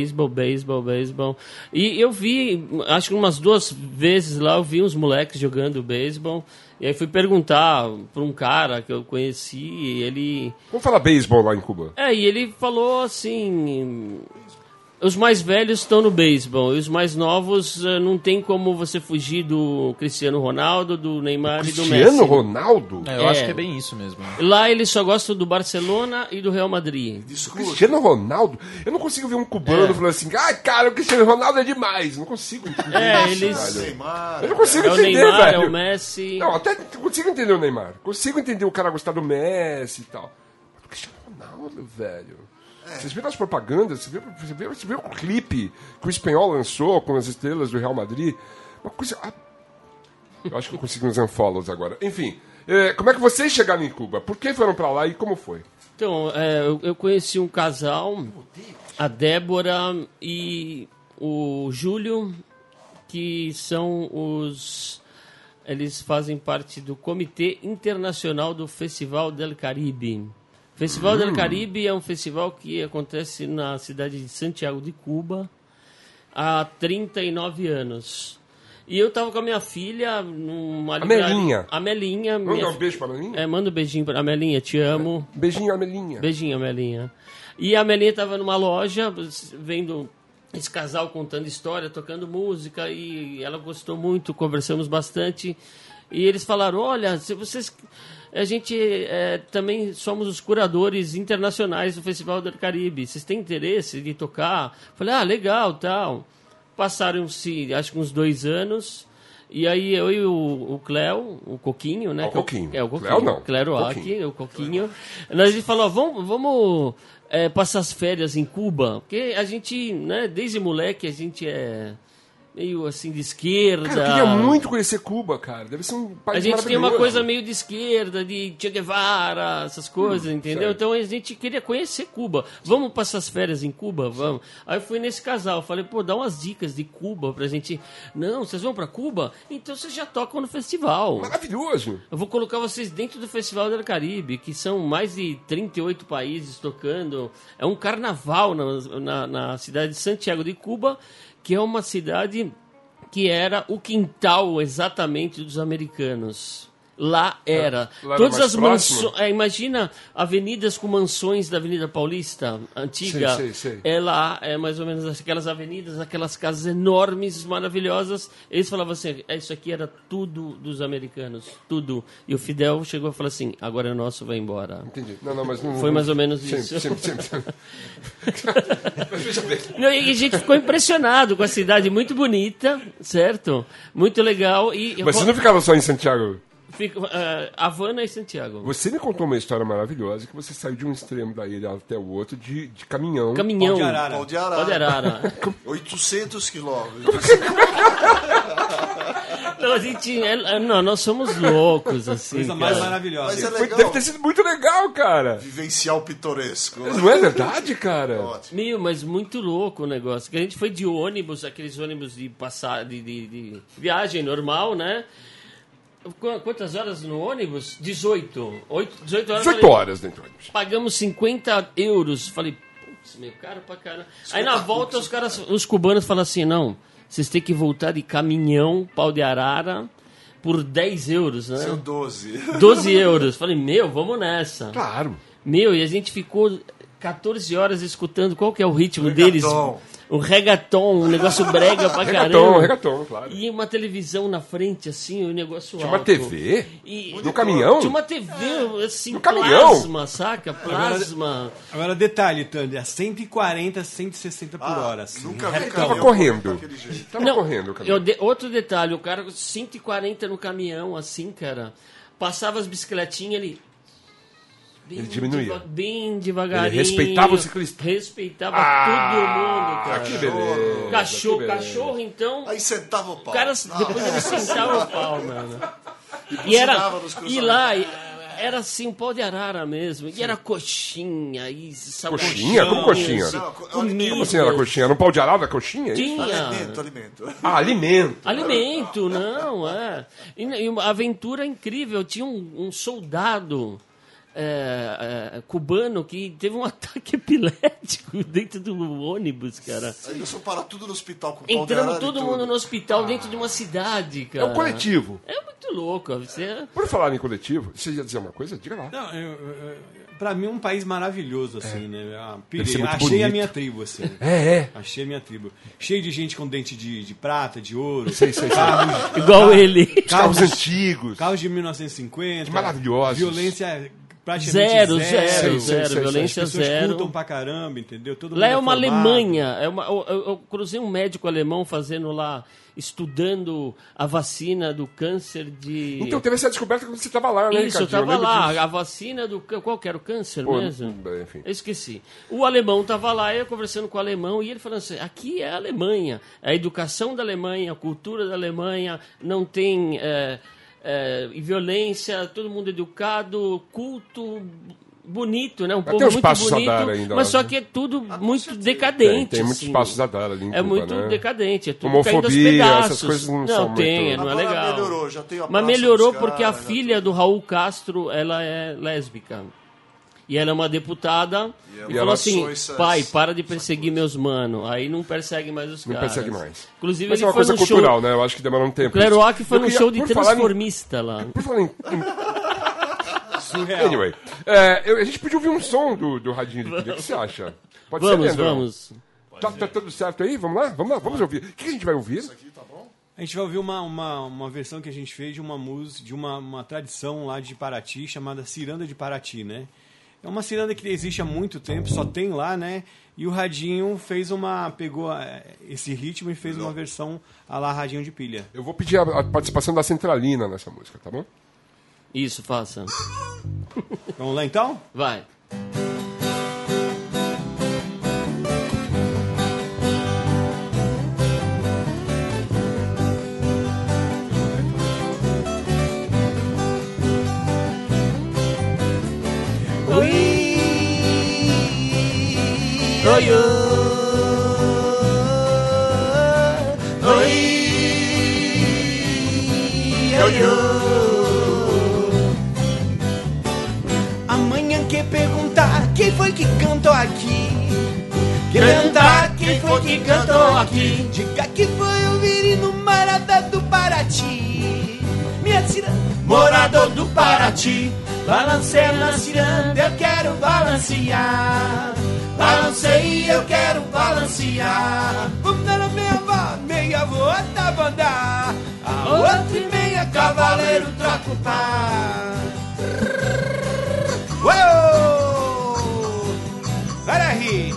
beisebol. E eu vi, acho que umas 2 vezes lá, eu vi uns moleques jogando beisebol. E aí fui perguntar para um cara que eu conheci, e ele... Vamos falar beisebol lá em Cuba. E ele falou assim... Os mais velhos estão no beisebol, e os mais novos não tem como você fugir do Cristiano Ronaldo, do Neymar e do Messi. Cristiano Ronaldo? Eu acho que é bem isso mesmo. Lá eles só gostam do Barcelona e do Real Madrid. Cristiano Ronaldo? Eu não consigo ver um cubano falando assim, cara, o Cristiano Ronaldo é demais. Não consigo entender isso, Neymar, eu não consigo entender, o Neymar, velho. É o Messi. Não, até consigo entender o Neymar. Consigo entender o cara gostar do Messi e tal. Mas o Cristiano Ronaldo, velho... Vocês viram as propagandas? Você viu o clipe que o espanhol lançou com as estrelas do Real Madrid? Uma coisa... Eu acho que eu consigo uns unfollows agora. Enfim, como é que vocês chegaram em Cuba? Por que foram pra lá e como foi? Então, eu conheci um casal, a Débora e o Júlio, que são os... Eles fazem parte do Comitê Internacional do Festival del Caribe. O Festival del Caribe é um festival que acontece na cidade de Santiago de Cuba há 39 anos. E eu estava com a minha filha numa livraria... Amelinha. Manda um beijo para a Amelinha? Manda um beijinho para a Amelinha, te amo. Beijinho, Amelinha. Beijinho, Amelinha. E a Amelinha estava numa loja vendo esse casal contando história, tocando música, e ela gostou muito, conversamos bastante. E eles falaram, olha, se vocês... A gente também somos os curadores internacionais do Festival do Caribe. Vocês têm interesse de tocar? Falei, legal, tal. Passaram-se, acho que uns 2 anos. E aí eu e o Cléo, o Coquinho, né? O Coquinho. O Coquinho. Cléo não. Cléo o Coquinho. A gente falou, vamos passar as férias em Cuba. Porque a gente, né, desde moleque, a gente meio assim de esquerda. Cara, eu queria muito conhecer Cuba, cara. Deve ser um país maravilhoso. A gente tem uma coisa meio de esquerda, de Che Guevara, essas coisas, entendeu? Certo. Então a gente queria conhecer Cuba. Vamos passar as férias em Cuba? Vamos. Aí eu fui nesse casal, falei, dá umas dicas de Cuba pra gente. Não, vocês vão pra Cuba? Então vocês já tocam no festival. Maravilhoso. Eu vou colocar vocês dentro do Festival do Caribe, que são mais de 38 países tocando. É um carnaval na cidade de Santiago de Cuba, que é uma cidade que era o quintal exatamente dos americanos. Lá era. Lá Todas era as mansões. Imagina avenidas com mansões da Avenida Paulista, antiga. Sei. É lá, mais ou menos aquelas avenidas, aquelas casas enormes, maravilhosas. Eles falavam assim: isso aqui era tudo dos americanos, tudo. E o Fidel chegou e falou assim: agora é nosso, vai embora. Entendi. Não, mas não. Foi mais ou menos isso. Sempre. Não, e a gente ficou impressionado com a cidade, muito bonita, certo? Muito legal. Mas você não ficava só em Santiago? Havana e Santiago. Você me contou uma história maravilhosa que você saiu de um extremo da ilha até o outro de caminhão. Caminhão. Pau de Arara. Pau de Arara. 800 quilômetros. Não, nós somos loucos, assim. Coisa mais maravilhosa. Mas é legal. Deve ter sido muito legal, cara. Vivenciar o pitoresco. Não é verdade, cara? Ótimo. Mas muito louco o negócio. Que a gente foi de ônibus, aqueles ônibus de viagem normal, né? Quantas horas no ônibus? 18. 18 horas. 18 horas dentro do ônibus. Pagamos 50 euros. Falei, putz, meio caro pra caramba. Aí na volta os cubanos falam assim, não, vocês têm que voltar de caminhão, Pau de Arara, por 10 euros, né? São 12. 12 euros. Falei, vamos nessa. Claro. E a gente ficou 14 horas escutando qual que é o ritmo deles. O reggaeton, um negócio brega pra caramba. Reggaeton, claro. E uma televisão na frente, assim, o negócio Tinha alto. uma TV? No caminhão? Tinha uma TV, assim, no caminhão? Plasma, saca? Plasma. Agora detalhe, Tandy, é 140, 160 por hora. Assim. Nunca vi Tava correndo. daquele jeito. Tava correndo o caminhão. Outro detalhe, o cara 140 no caminhão, assim, cara. Passava as bicicletinhas, Ele diminuía. Bem devagarinho. Ele respeitava o ciclista. Respeitava todo mundo, cara. Que beleza. Cachorro, então. Aí sentava o pau. O cara, depois ele sentava o pau, mano. E lá, era assim, um pau de arara mesmo. E era coxinha. Coxinha? Como coxinha? Como assim era coxinha? Era um pau de arara coxinha? Tinha. Alimento. Alimento. Alimento, não, é. E uma aventura incrível. Tinha um soldado cubano que teve um ataque epilético dentro do ônibus, cara. Aí nós fomos parar tudo no hospital com pau de Entrando arara todo mundo no hospital dentro de uma cidade, cara. É um coletivo. É muito louco. Por falar em coletivo, você ia dizer uma coisa? Diga lá. Não, pra mim é um país maravilhoso, assim, né? Deve ser muito Achei bonito. a minha tribo, assim. Achei a minha tribo. Cheio de gente com dente de prata, de ouro. Sei. Carros, Igual ele. Carros antigos. Carros de 1950. Maravilhosos. Violência praticamente Zero. As Violência pessoas zero. escutam pra caramba, entendeu? Todo Lá mundo é uma formado. Alemanha. Eu cruzei um médico alemão fazendo lá, estudando a vacina do câncer de... Então teve essa descoberta quando você estava lá, né, Isso, eu Ricardinho? estava lá. Disso. A vacina do... Qual que era o câncer mesmo? Enfim. Eu esqueci. O alemão estava lá, eu conversando com o alemão, e ele falando assim, aqui é a Alemanha. A educação da Alemanha, a cultura da Alemanha, não tem violência, todo mundo educado, culto... bonito, né? Um povo tem uns muito passos a bonito, dar ainda, mas né? só que é tudo muito decadente. Tem muitos assim. passos a dar ali em É Cuba, muito né? decadente, é tudo Homofobia, caindo aos pedaços. essas coisas não são muito- não é Agora legal. melhorou, já tem a Mas praça melhorou dos porque a caras, filha do Raul Castro, ela é lésbica. E ela é uma deputada e ela falou assim, lançou essas- pai, para de perseguir meus mano. Aí não persegue mais os Não caras. persegue mais. Inclusive Mas ele é uma foi coisa num cultural, show... né? Eu acho que demora um tempo. Cleroac foi Eu num queria- show de por falar transformista lá. Por falar em... Surreal. Anyway, a gente podia ouvir um som do Radinho de Pilha. O que você acha? Pode ser, Leandro? Vamos. Tá tudo certo aí? Vamos lá? Vamos ouvir. O que a gente vai ouvir? A gente vai ouvir uma versão que a gente fez de uma música, de uma tradição lá de Paraty, chamada Ciranda de Paraty, né? É uma ciranda que existe há muito tempo, só tem lá, né? E o Radinho pegou esse ritmo e fez uma versão à la Radinho de Pilha. Eu vou pedir a participação da Centralina nessa música, tá bom? Isso, faça. Vamos lá então? Vai. Amanhã quer perguntar quem foi que cantou aqui. Perguntar quem foi que cantou aqui. Diga que foi o Virino Morador do Paraty. Minha ciranda, morador do Paraty. Balanceia na ciranda, eu quero balancear. Balancei, eu quero balancear. Vamos dar a meia avó da banda. A outra e meia cavaleiro troca o par. Uou! Para rir.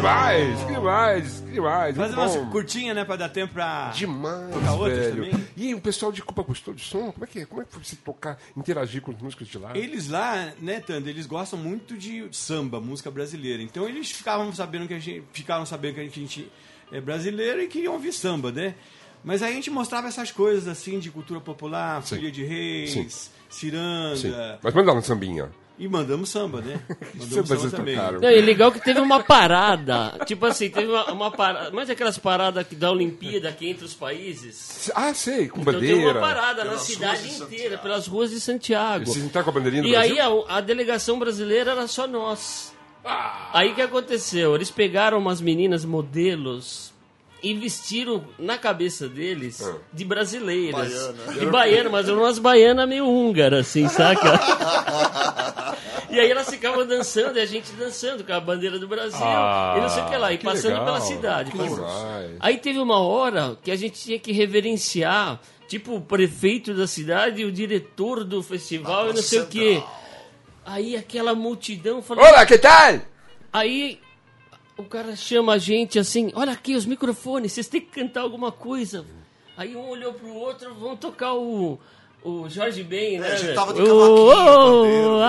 demais. Fazer uma curtinha, né, pra dar tempo pra demais, tocar outras velho. também. E o pessoal de Cuba gostou do som? Como é que foi você tocar, interagir com os músicos de lá? Eles lá, né, Tando, eles gostam muito de samba, música brasileira. Então eles ficaram sabendo que a gente é brasileiro e queriam ouvir samba, né? Mas aí a gente mostrava essas coisas assim de cultura popular, Folia de Reis, ciranda. Sim. Mas mandaram um sambinha. E mandamos samba, né? Mandamos samba também. Não, e legal que teve uma parada. Tipo assim, teve uma parada. Mas aquelas paradas da Olimpíada aqui entre os países. Ah, sei, com então, bandeira. Teve uma parada na cidade inteira, pelas ruas de Santiago. Vocês entraram com a bandeirinha do e Brasil? aí a delegação brasileira era só nós. Aí o que aconteceu? Eles pegaram umas meninas modelos e vestiram na cabeça deles de brasileiras. De baiana, mas eram umas baianas meio húngaras, assim, saca? E aí elas ficavam dançando, e a gente dançando com a bandeira do Brasil, e não sei o que lá, e passando legal, pela cidade. Aí teve uma hora que a gente tinha que reverenciar, tipo, o prefeito da cidade e o diretor do festival, e não sei o que. Aí aquela multidão falou... Olá, que tal? Aí... O cara chama a gente assim, olha aqui os microfones, vocês têm que cantar alguma coisa. Aí um olhou pro outro, vamos tocar o Jorge Ben, né? A gente tava de cavaquinho.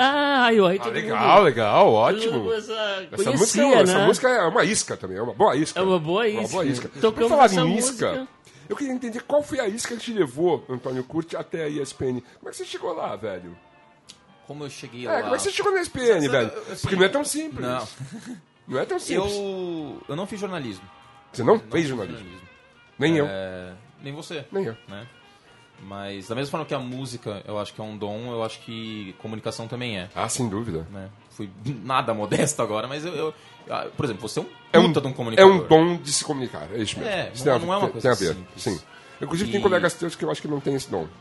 Legal, ótimo. Essa música é uma isca também, é uma boa isca. É uma boa isca. Por falar em isca, eu queria entender qual foi a isca que te levou, Antônio Curti, até a ESPN. Como é que você chegou lá, velho? Como eu cheguei lá? Como é que você chegou na ESPN, velho? Porque não é tão simples. Não. Não é tão simples. Eu não fiz jornalismo. Você não fez jornalismo? Nem eu. Nem você. Nem eu. Né? Mas da mesma forma que a música, eu acho que é um dom, eu acho que comunicação também é. Ah, sem dúvida. Né? Fui nada modesto agora, mas por exemplo, você é um puta de um comunicador. É um dom de se comunicar, é isso mesmo. Não é uma coisa tem a ver, sim. Inclusive tem colegas teus que eu acho que não tem esse dom.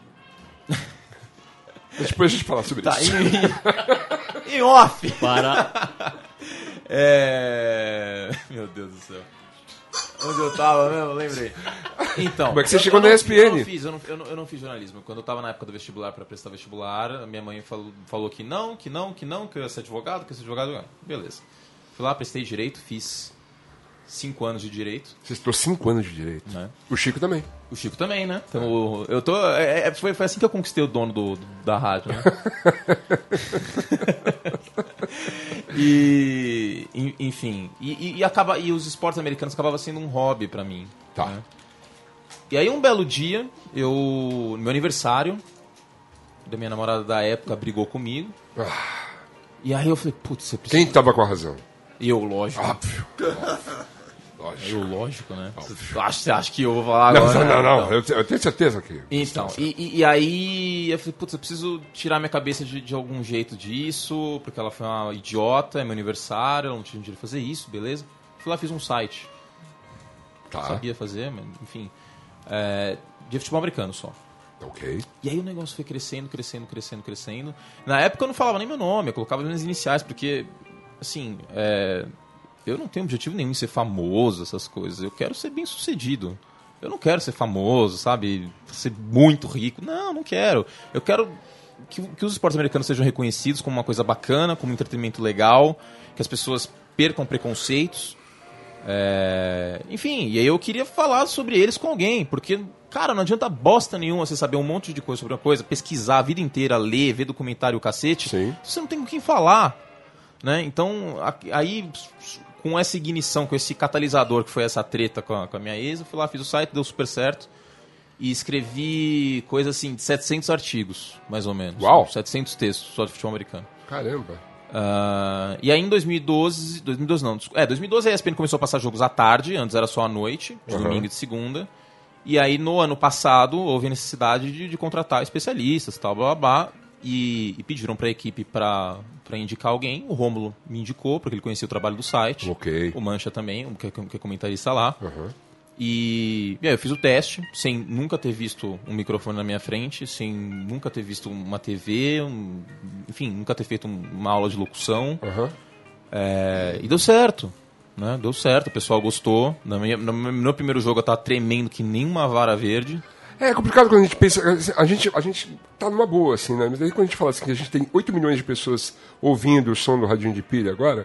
Mas depois a gente fala sobre isso. Em off! Para... Meu Deus do céu. Onde eu tava mesmo? Lembrei. Então, como é que você chegou na ESPN? Eu não fiz jornalismo. Quando eu tava na época do vestibular para prestar vestibular, a minha mãe falou que eu ia ser advogado, Beleza. Fui lá, prestei direito, fiz 5 anos de direito. Você estudou 5 anos de direito? Né? O Chico também. O Chico também, né? Então, foi assim que eu conquistei o dono da rádio, né? Enfim. E os esportes americanos acabavam sendo um hobby pra mim. Tá. Né? E aí, um belo dia, no meu aniversário, da minha namorada da época brigou comigo. E aí eu falei, putz, você precisa... Quem tava com a razão? Eu, lógico. Óbvio. Lógico, né? Você acha que eu vou falar agora? Não. Eu tenho certeza que... Então, e aí eu falei, putz, eu preciso tirar minha cabeça de algum jeito disso, porque ela foi uma idiota, é meu aniversário, ela não tinha dinheiro de fazer isso, beleza? Fui lá, fiz um site. Tá. Não sabia fazer, mas, enfim. De futebol americano só. Ok. E aí o negócio foi crescendo. Na época eu não falava nem meu nome, eu colocava as minhas iniciais, porque, assim, eu não tenho objetivo nenhum em ser famoso, essas coisas. Eu quero ser bem sucedido. Eu não quero ser famoso, sabe? Ser muito rico. Não quero. Eu quero que os esportes americanos sejam reconhecidos como uma coisa bacana, como um entretenimento legal, que as pessoas percam preconceitos. Enfim, e aí eu queria falar sobre eles com alguém, porque, cara, não adianta bosta nenhuma você saber um monte de coisa sobre uma coisa, pesquisar a vida inteira, ler, ver documentário, o cacete, sim. Você não tem com quem falar, né? Então, aí, com essa ignição, com esse catalisador que foi essa treta com a minha ex, eu fui lá, fiz o site, deu super certo, e escrevi coisa assim, de 700 artigos, mais ou menos. Uau! 700 textos só de futebol americano. Caramba! E aí em 2012 a ESPN começou a passar jogos à tarde, antes era só à noite, de domingo e de segunda. E aí no ano passado houve a necessidade de contratar especialistas, tal, blá, blá, blá, e pediram para a equipe para indicar alguém. O Rômulo me indicou, porque ele conhecia o trabalho do site. Okay. O Mancha também, que é comentarista lá. E aí eu fiz o teste, sem nunca ter visto um microfone na minha frente, sem nunca ter visto uma TV, enfim, nunca ter feito uma aula de locução. E deu certo, né? Deu certo, o pessoal gostou. No meu primeiro jogo eu tava tremendo que nem uma vara verde. É complicado quando a gente pensa... A gente tá numa boa, assim, né? Mas aí quando a gente fala assim que a gente tem 8 milhões de pessoas ouvindo o som do radinho de pilha agora...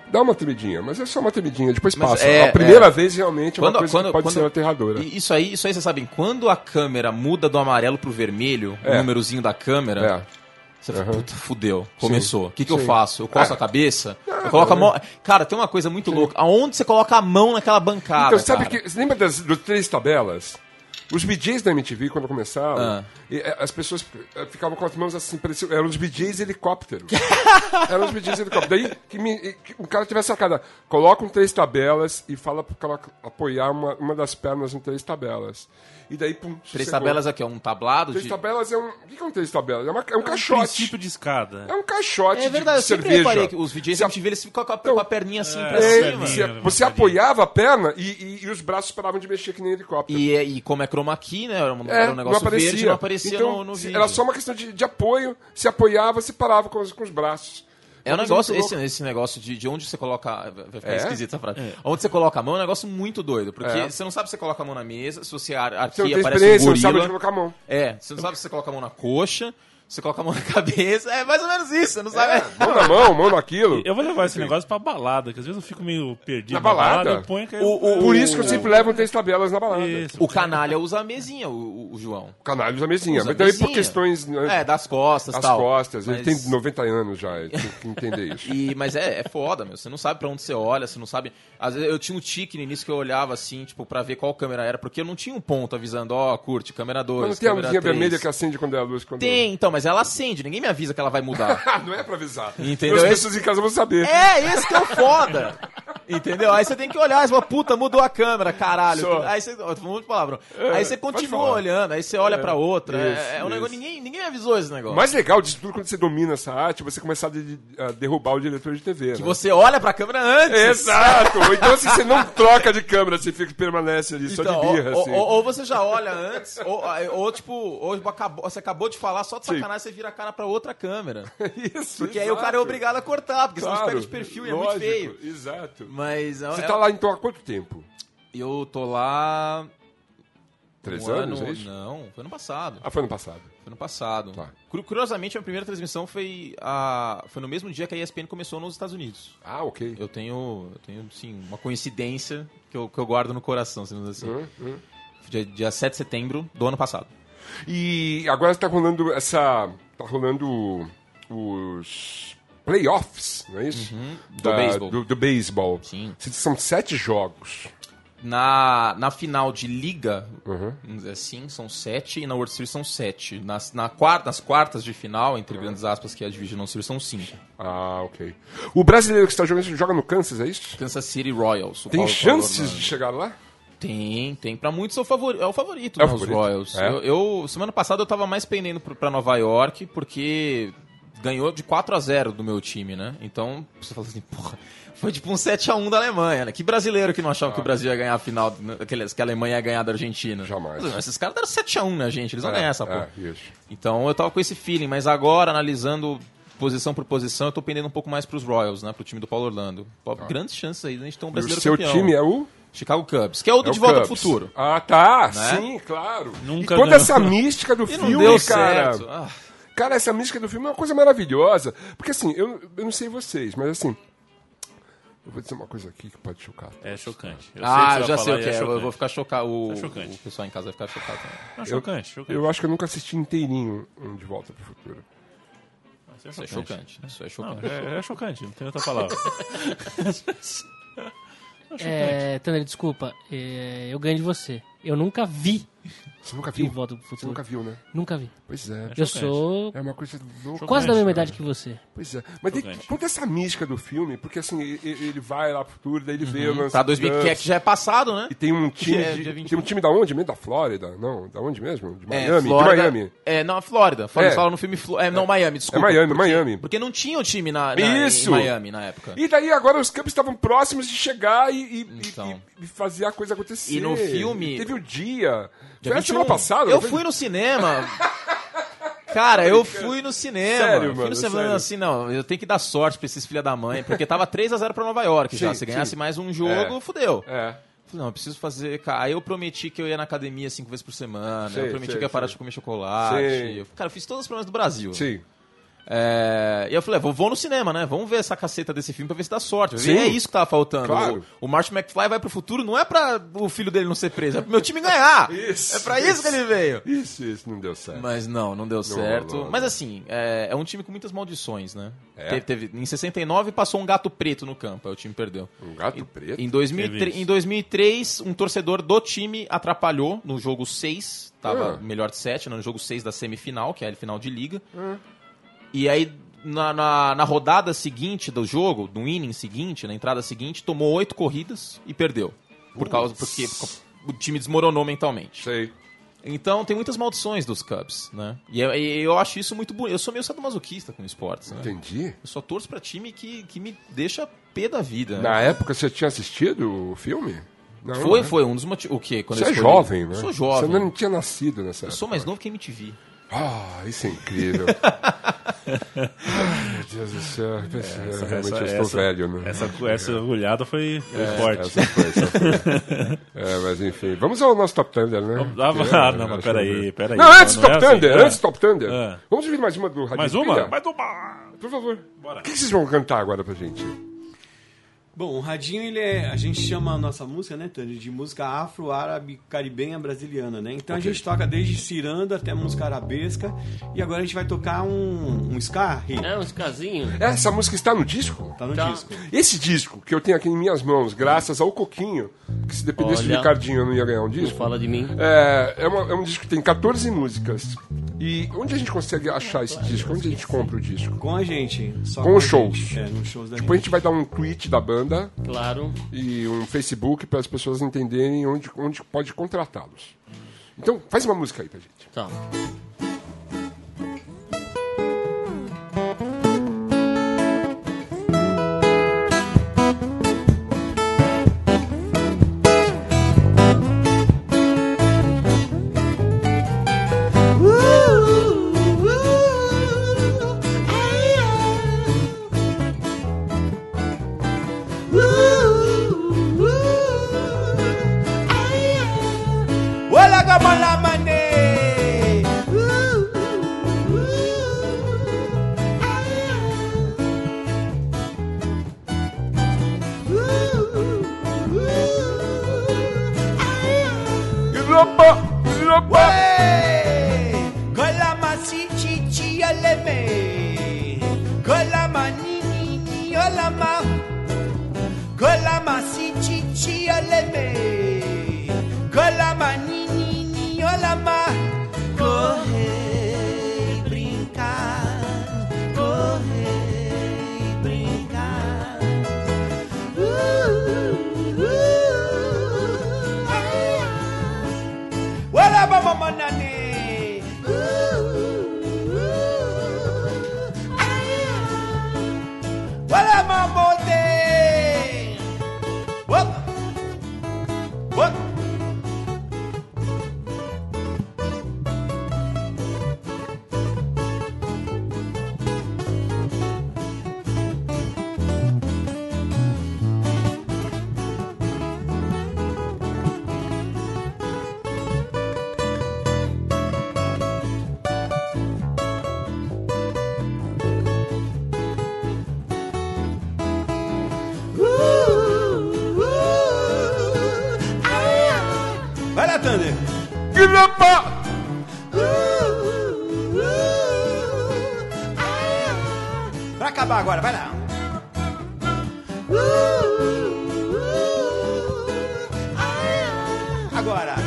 dá uma tremidinha, mas é só uma tremidinha, depois passa. A primeira vez realmente é uma coisa que pode ser aterradora. Isso aí, vocês sabem, quando a câmera muda do amarelo pro vermelho, o númerozinho da câmera... Você fala, puta, fudeu, começou. O que eu faço? Eu coço a cabeça? Eu coloco a mão... Cara, tem uma coisa muito louca. Aonde você coloca a mão naquela bancada, então, sabe que... Você lembra das 3 tabelas? Os BJs da MTV, quando começaram, as pessoas ficavam com as mãos assim, eram os BJs helicópteros. Eram os BJs helicópteros. Daí que o cara tivesse sacada, coloca 3 tabelas e fala pro cara apoiar uma das pernas em 3 tabelas. E daí, pum, 3 tabelas aqui, é um tablado? 3 tabelas é um... O que é um 3 tabelas? É um caixote. Um princípio de escada. É um caixote verdade, de cerveja. Eu sempre reparei que os DJs MTV, eles ficam com a perninha assim pra cima. Você apoiava a perna e os braços paravam de mexer que nem helicóptero. E como é chroma key, né? Era um negócio verde, não aparecia então, no vídeo. Era só uma questão de apoio. Se apoiava, se parava com os braços. É um negócio, esse negócio de onde você coloca... Vai ficar esquisito essa frase. Onde você coloca a mão é um negócio muito doido. Porque você não sabe se você coloca a mão na mesa, se você arqueia, parece um gorila. Você não sabe onde colocar a mão. Você não sabe se você coloca a mão na coxa, você coloca a mão na cabeça. É mais ou menos isso, você não sabe. Mão na mão, mão naquilo. Eu vou levar esse negócio pra balada, que às vezes eu fico meio perdido na balada. Eu ponho por isso que eu sempre levo 3 tabelas na balada. Isso, o canalha usa a mesinha, o João. O canalha usa a mesinha. Mas também por questões... das costas e tal. Das costas. Ele tem 90 anos já, ele tem que entender isso. Mas é foda, meu. Você não sabe pra onde você olha, você não sabe... Às vezes eu tinha um tique no início que eu olhava assim, tipo, pra ver qual câmera era, porque eu não tinha um ponto avisando, curte, câmera 2, mas não tem a luzinha vermelha que acende quando é a luz? Tem, então, mas ela acende, ninguém me avisa que ela vai mudar. Não é pra avisar. Entendeu? As pessoas em casa vão saber. Esse que é o foda. Entendeu? Aí você tem que olhar e fala, puta, mudou a câmera, caralho. Aí você... Vamos de palavra. Aí você continua olhando, aí você olha pra outra. Um negócio, ninguém avisou esse negócio. O mais legal disso tudo, quando você domina essa arte, você começar a derrubar o diretor de TV. Que você olha pra câmera antes. Exato. Então, assim, você não troca de câmera, você permanece ali, então, só de birra. Assim. Ou você já olha antes, ou você acabou de falar, só de sacanagem, você vira a cara pra outra câmera. Isso, porque aí o cara é obrigado a cortar, porque senão você pega de perfil e é muito feio. Exato. Mas você tá lá então há quanto tempo? Eu tô lá... 3 anos, é isso? Não, foi ano passado. Foi ano passado. Foi ano passado. Tá. Curiosamente, a minha primeira transmissão foi no mesmo dia que a ESPN começou nos Estados Unidos. Ok. Eu tenho sim, uma coincidência que eu guardo no coração, se não dizer assim. Dia 7 de setembro do ano passado. E agora tá rolando os playoffs, não é isso? Do beisebol. Sim. São 7 jogos. Na final de liga, vamos dizer assim, são 7, e na World Series são 7. Nas quartas de final, entre grandes aspas, que é a Division Series, são 5. Ok. O brasileiro que está jogando, joga no Kansas, é isso? Kansas City Royals. Tem chances de chegar lá? Tem. Pra muitos é o favorito, os Royals. Semana passada eu tava mais pendendo pra Nova York, porque ganhou de 4-0 do meu time, né? Então, você fala assim, porra, foi tipo um 7-1 da Alemanha, né? Que brasileiro que não achava que o Brasil ia ganhar a final, que a Alemanha ia ganhar da Argentina? Jamais. Esses caras deram 7-1 na gente, eles vão ganhar essa porra. Isso. Então eu tava com esse feeling, mas agora, analisando posição por posição, eu tô pendendo um pouco mais pros Royals, né? Pro time do Paulo Orlando. Grandes chances aí, a gente tem um brasileiro campeão. O seu time é o? Chicago Cubs, que é o do De Volta ao Futuro. Tá, né? Sim, claro. Nunca e toda essa mística do filme, não deu cara. Certo. Cara, essa mística do filme é uma coisa maravilhosa. Porque assim, eu não sei vocês, mas assim, eu vou dizer uma coisa aqui que pode chocar. É chocante. Eu já sei o que é. Eu vou ficar chocado. O pessoal em casa vai ficar chocado também. É chocante. Eu acho que eu nunca assisti inteirinho De Volta pro Futuro. Isso é chocante. É chocante, não tem outra palavra. Tanner, desculpa. Eu ganho de você. Eu nunca vi. Você nunca viu? De Volta pro Futuro. Você nunca viu, né? Nunca vi. Pois é. Eu sou... É uma coisa louca. Quase da mesma idade que você. Pois é. Mas conta essa mística do filme, porque assim, ele vai lá pro futuro, daí ele vê o lance. Tá 2000, que já é passado, né? E tem um time. Tem um time da onde mesmo? Da Flórida? Não, da onde mesmo? De Miami? Flórida, de Miami. Não, Flórida. Fala no filme. Não, Miami, desculpa. É Miami. Porque não tinha o time Isso. em Miami na época. E daí agora os Cubs estavam próximos de chegar e fazer a coisa acontecer. E no filme. Teve o dia. Foi a semana passada? Eu fui no cinema. Cara, eu fui no cinema. Sério, fui no cinema sério? assim, não, eu tenho que dar sorte pra esses filha da mãe, porque tava 3-0 pra Nova York já. Se ganhasse mais um jogo, fudeu. É. Falei, não, eu preciso fazer... Aí eu prometi que eu ia na academia 5 vezes por semana, eu prometi que eu ia parar de comer chocolate. Cara, eu fiz todas as promessas do Brasil. Sim. E eu falei, vou no cinema, né? Vamos ver essa caceta desse filme pra ver se dá sorte. Sim. E é isso que tava faltando. Claro. O Marty McFly vai pro futuro, não é pra o filho dele não ser preso, é pro meu time ganhar. Isso, é pra isso que ele veio. Isso, não deu certo. Mas não deu certo. Não. Mas assim, é um time com muitas maldições, né? Em 69 passou um gato preto no campo, aí o time perdeu. Um gato preto? Em 2003, um torcedor do time atrapalhou no jogo 6, tava melhor de 7, no jogo 6 da semifinal, que é a final de liga. E aí, na rodada seguinte do jogo, no inning seguinte, na entrada seguinte, tomou 8 corridas e perdeu. Porque o time desmoronou mentalmente. Sei. Então tem muitas maldições dos Cubs, né? E eu acho isso muito bonito. Eu sou meio sadomasoquista com esportes, né? Entendi. Eu só torço pra time que me deixa pé da vida. Na época você tinha assistido o filme? Não, foi um dos motivos. O quê? Quando você é jovem, né? Eu sou jovem. Você não tinha nascido nessa época. Eu sou mais novo que a MTV. Isso é incrível. Meu Deus do céu. Realmente eu estou velho, né? Essa olhada foi forte. Essa foi. Mas enfim. Vamos ao nosso Top Thunder, né? Mas peraí. Não, antes do Top Thunder. Antes do Top Thunder. Vamos ouvir mais uma do Rádio Mais uma? Mais uma! Por favor. Bora. O que vocês vão cantar agora pra gente? Bom, o Radinho, a gente chama a nossa música, né, Tânia, de música afro-árabe caribenha brasileira, né? Então a gente toca desde ciranda até música arabesca e agora a gente vai tocar um ska. Um skazinho. Essa música está no disco? Tá no disco. Esse disco que eu tenho aqui em minhas mãos, graças ao Coquinho, que se dependesse do Ricardinho eu não ia ganhar um disco. Não fala de mim. É um disco que tem 14 músicas. E onde a gente consegue achar esse disco? Onde a gente compra o disco? Com a gente. Só com os shows. Nos shows da Depois a gente vai dar um tweet da banda. Claro. E um Facebook para as pessoas entenderem onde pode contratá-los. Então, faz uma música aí pra gente. Tá. Vai lá, Thunder! Pra acabar agora, vai lá! Agora!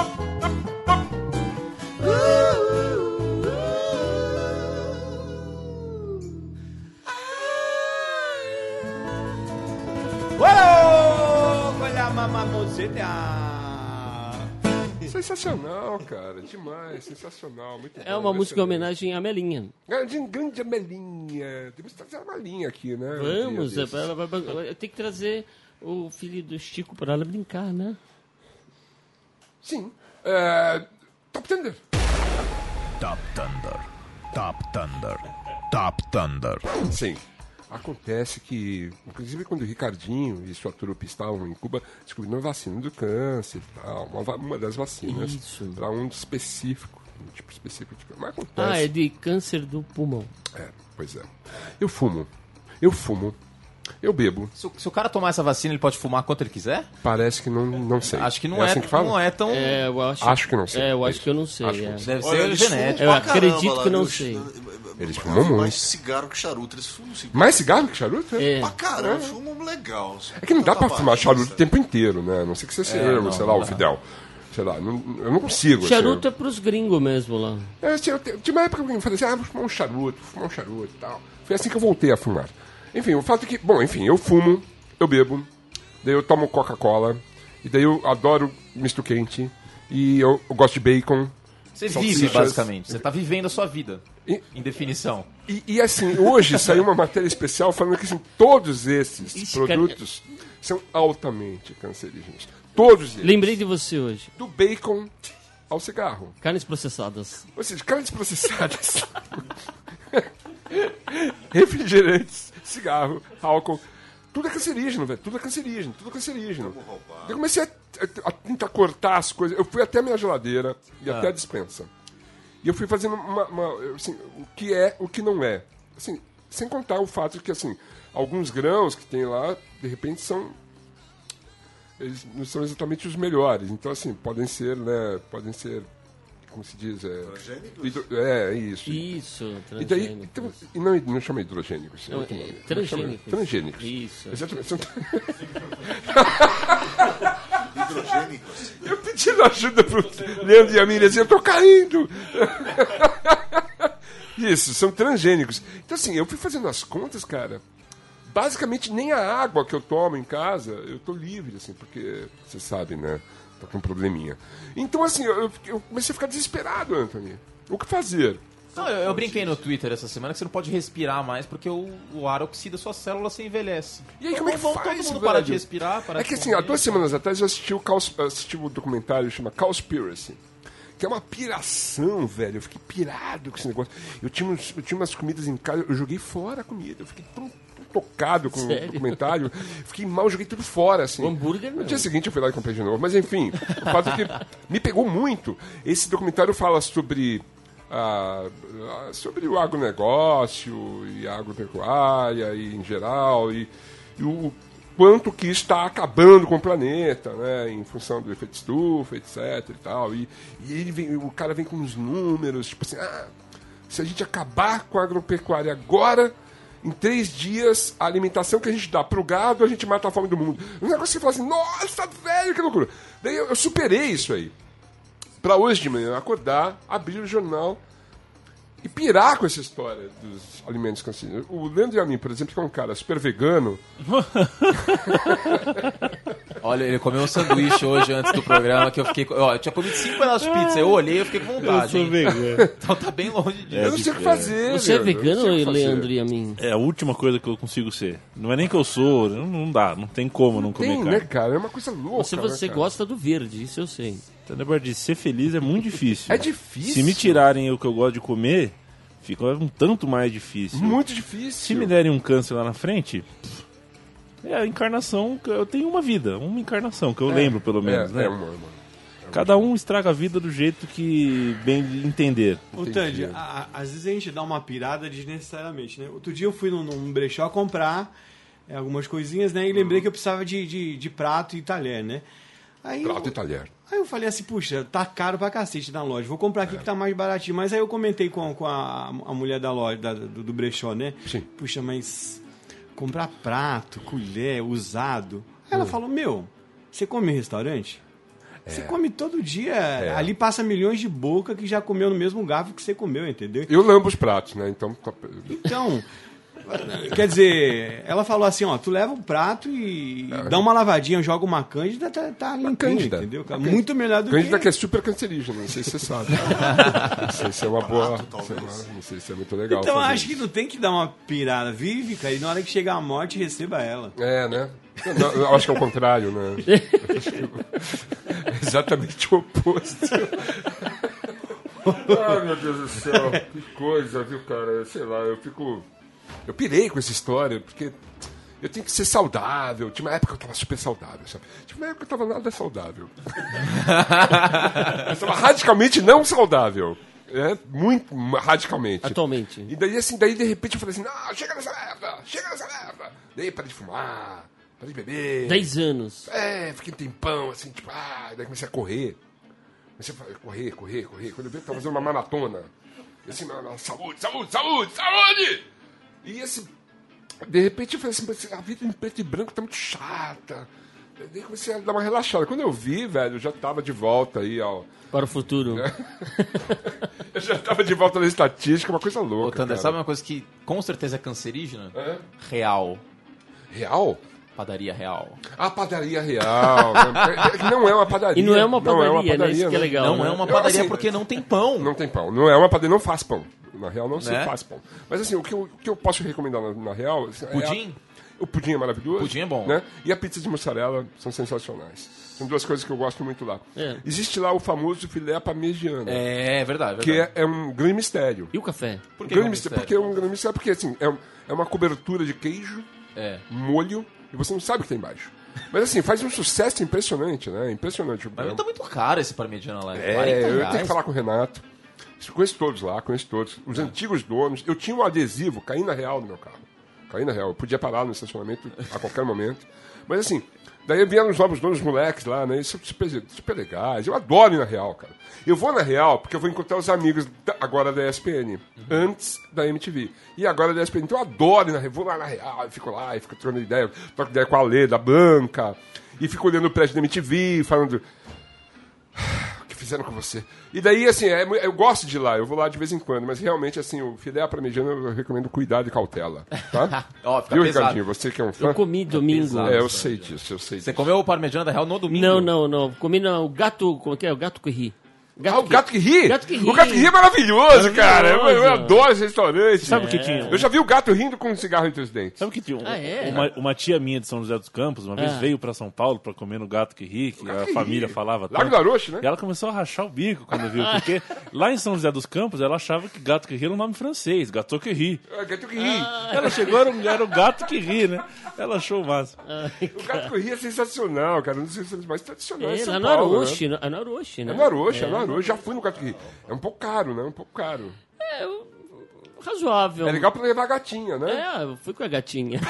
Olha, mamamozeta! Sensacional, cara. Demais. Sensacional. Muito bom. Uma música em homenagem à Melinha. Grande Melinha. Temos que trazer a Melinha aqui, né? Vamos. Tem que trazer o filho do Chico para ela brincar, né? Sim. Top Thunder. Top Thunder. Top Thunder. Top Thunder. Sim. Acontece que, inclusive quando o Ricardinho e sua trupe estavam em Cuba, descobriram a vacina do câncer e tal, uma das vacinas, para um específico, um tipo específico de câncer. Mas acontece. Ah, é de câncer do pulmão. Pois é. Eu fumo. Eu bebo. Se o cara tomar essa vacina, ele pode fumar quanto ele quiser? Parece que não sei. Acho que não assim que fala? não é tão... acho que não sei. Eu acho que eu não sei. Deve ser genético. Eu acredito que não sei. Eles fumam muito. Mais cigarro que charuto. Eles fumam cigarro. Mais cigarro que charuto? Pra caramba, fumam legal. É que não dá pra fumar charuto o tempo inteiro, né? A não sei que você seja, sei lá, o Fidel. Sei lá, eu não consigo. Charuto é pros gringos mesmo lá. Tinha uma época que eu falei assim, vou fumar um charuto e tal. Foi assim que eu voltei a fumar. Enfim, o fato é que, eu fumo, eu bebo, daí eu tomo Coca-Cola, e daí eu adoro misto quente, e eu gosto de bacon. Você vive, basicamente. Você está vivendo a sua vida, em definição. E assim, hoje saiu uma matéria especial falando que assim, todos esses produtos são altamente cancerígenos. Todos eles. Lembrei de você hoje. Do bacon ao cigarro. Carnes processadas. Ou seja, carnes processadas. Refrigerantes, cigarro, álcool, tudo é cancerígeno, velho. Tudo é cancerígeno. Eu comecei a tentar cortar as coisas. Eu fui até a minha geladeira e até a despensa. E eu fui fazendo assim, o que é, o que não é. Assim, sem contar o fato de que, assim, alguns grãos que tem lá, de repente, eles não são exatamente os melhores. Então, assim, podem ser, como se diz? Isso. Isso, e daí, então, não chama hidrogênicos. Transgênicos. Transgênicos. Isso. Exatamente. Hidrogênicos. Eu pedindo ajuda pro Leandro e a Miriam, assim, eu tô caindo. Isso, são transgênicos. Então, assim, eu fui fazendo as contas, cara. Basicamente, nem a água que eu tomo em casa, eu tô livre, assim, porque, você sabe, né? Tá com um probleminha. Então, assim, eu comecei a ficar desesperado, Anthony. O que fazer? Não, eu brinquei no Twitter essa semana que você não pode respirar mais porque o ar oxida suas células, você envelhece. E aí, como é que faz, todo mundo parar de respirar? É que, assim, há 2 semanas atrás eu assisti o documentário que chama Cowspiracy. Que é uma piração, velho. Eu fiquei pirado com esse negócio. Eu tinha umas comidas em casa, eu joguei fora a comida. Eu fiquei tão tocado com o documentário. Fiquei mal, joguei tudo fora, assim. O hambúrguer não. No dia seguinte eu fui lá e comprei de novo. Mas enfim, o fato é que me pegou muito. Esse documentário fala sobre o agronegócio e a agropecuária e em geral e o quanto que está acabando com o planeta, né, em função do efeito estufa, etc e tal. E o cara vem com uns números, tipo assim, se a gente acabar com a agropecuária agora, em 3 dias, a alimentação que a gente dá pro gado, a gente mata a fome do mundo. Um negócio que você fala assim, nossa, velho, que loucura. Daí eu superei isso aí. Pra hoje de manhã, acordar, abrir o jornal e pirar com essa história dos alimentos cancerígenos. O Leandro e a mim, por exemplo, que é um cara super vegano. Olha, ele comeu um sanduíche hoje antes do programa que eu fiquei... eu tinha comido 5 pedaços de pizza, eu olhei e fiquei com vontade. Eu sou vegano. Então tá bem longe disso. Eu não sei o que fazer. Você é vegano, Leandro e a mim? É a última coisa que eu consigo ser. Não é nem que eu sou, não dá, não tem como não comer carne. Né, cara? É uma coisa louca. Você gosta do verde, isso eu sei. Então, o negócio de ser feliz é muito difícil. É difícil. Se me tirarem o que eu gosto de comer, fica um tanto mais difícil. Muito difícil. Se me derem um câncer lá na frente, é a encarnação. Eu tenho uma vida, uma encarnação, que eu lembro pelo menos, né? Cada um estraga a vida do jeito que bem entender. Ô, Tandy, às vezes a gente dá uma pirada desnecessariamente, né? Outro dia eu fui num brechó comprar algumas coisinhas, né? E lembrei que eu precisava de prato e talher, né? Prato e talher. Aí eu falei assim, puxa, tá caro pra cacete na loja, vou comprar aqui que tá mais baratinho. Mas aí eu comentei com a mulher da loja, do brechó, né? Sim. Puxa, mas comprar prato, colher, usado... Aí ela falou, você come em restaurante? Você come todo dia, ali passa milhões de boca que já comeu no mesmo garfo que você comeu, entendeu? Eu lambo os pratos, né? Então, quer dizer, ela falou assim, tu leva o prato e dá uma lavadinha, joga uma cândida, tá limpinho, entendeu? Muito melhor do cândida que é super cancerígena, não sei se você sabe. Não sei se é uma boa... Não sei se é muito legal. Então, acho que não tem que dar uma pirada. Vive, cara, e na hora que chegar a morte, receba ela. Né? Eu acho que é o contrário, né? É exatamente o oposto. Ai, meu Deus do céu. Que coisa, viu, cara? Sei lá, eu pirei com essa história, porque eu tenho que ser saudável. Tinha uma época que eu tava super saudável, sabe? Tinha uma época que eu tava nada saudável. Eu tava radicalmente não saudável. Muito radicalmente. Atualmente. E daí, assim, de repente eu falei assim, não, chega nessa merda. Daí parei de fumar, parei de beber. 10 anos. Fiquei um tempão, assim, tipo, daí comecei a correr. Comecei a correr. Quando eu vi que tava fazendo uma maratona. E assim, saúde! E assim, de repente eu falei assim, a vida em preto e branco tá muito chata. Daí comecei a dar uma relaxada. Quando eu vi, velho, eu já tava de volta aí, ó. Para o futuro. Eu já tava de volta na estatística, uma coisa louca. Ô, Thunder, sabe uma coisa que com certeza é cancerígena? Real. Real? Padaria Real. Padaria Real. Não é uma padaria. E não é uma padaria, né? Isso que é legal. Não é uma padaria porque não tem pão. Não tem pão. Não é uma padaria, não faz pão. Na Real não se faz pão. Mas assim, o que eu posso recomendar na Real... Pudim? O pudim é maravilhoso. Pudim é bom. Né? E a pizza de mussarela são sensacionais. São duas coisas que eu gosto muito lá. Existe lá o famoso filé parmegiano. É verdade. Que é um grande mistério. E o café? Por que grande mistério? Porque é um grande mistério. Porque assim, é uma cobertura de queijo, molho, e você não sabe o que tem embaixo. Mas assim, faz um sucesso impressionante, né? Impressionante. Mas tá muito caro esse parmegiano lá. Eu tenho que falar com o Renato. Conheço todos lá, Os antigos donos. Eu tinha um adesivo, caí na Real no meu carro. Eu podia parar no estacionamento a qualquer momento. Mas assim, daí vieram os novos donos, moleques lá, né? Isso super legais. Eu adoro ir na Real, cara. Eu vou na Real porque eu vou encontrar os amigos agora da ESPN, antes da MTV. E agora da ESPN. Então eu adoro ir na Real. Vou lá na Real, eu fico lá, fico trocando ideia. Troco ideia com a Lê, da Blanca. E fico olhando o prédio da MTV, falando... O que fizeram com você? E daí, assim, eu gosto de ir lá, eu vou lá de vez em quando, mas realmente, assim, o filé parmegiano eu recomendo cuidado e cautela, tá? Fica Viu, Ricardinho? Você que é um fã? Eu comi domingo. Eu sei disso, Você comeu o parmegiano da Real no domingo? Não. Comi o gato, como é que é? O gato que ri. O Gato que Ri? Gato que Ri. O Gato que Ri é maravilhoso, cara. Eu adoro esse restaurante. Sabe o que tinha? Eu já vi o gato rindo com um cigarro entre os dentes. Sabe o que tinha? Uma tia minha de São José dos Campos, uma vez veio pra São Paulo pra comer no Gato que Ri, que a família falava Lago do Aroche, né? E ela começou a rachar o bico quando viu, porque lá em São José dos Campos ela achava que Gato que Ri era um nome francês, Gato que Ri. Gato que Ri. Ela chegou, era o Gato que Ri, né? Ela achou o máximo. O Gato que Ri é sensacional, cara. Um dos restaurantes mais tradicionais de São Paulo. É no Aroche, né? É no Aroche. Já fui no Gato que Ri. É um pouco caro, né? Razoável. É legal pra levar a gatinha, né? Eu fui com a gatinha.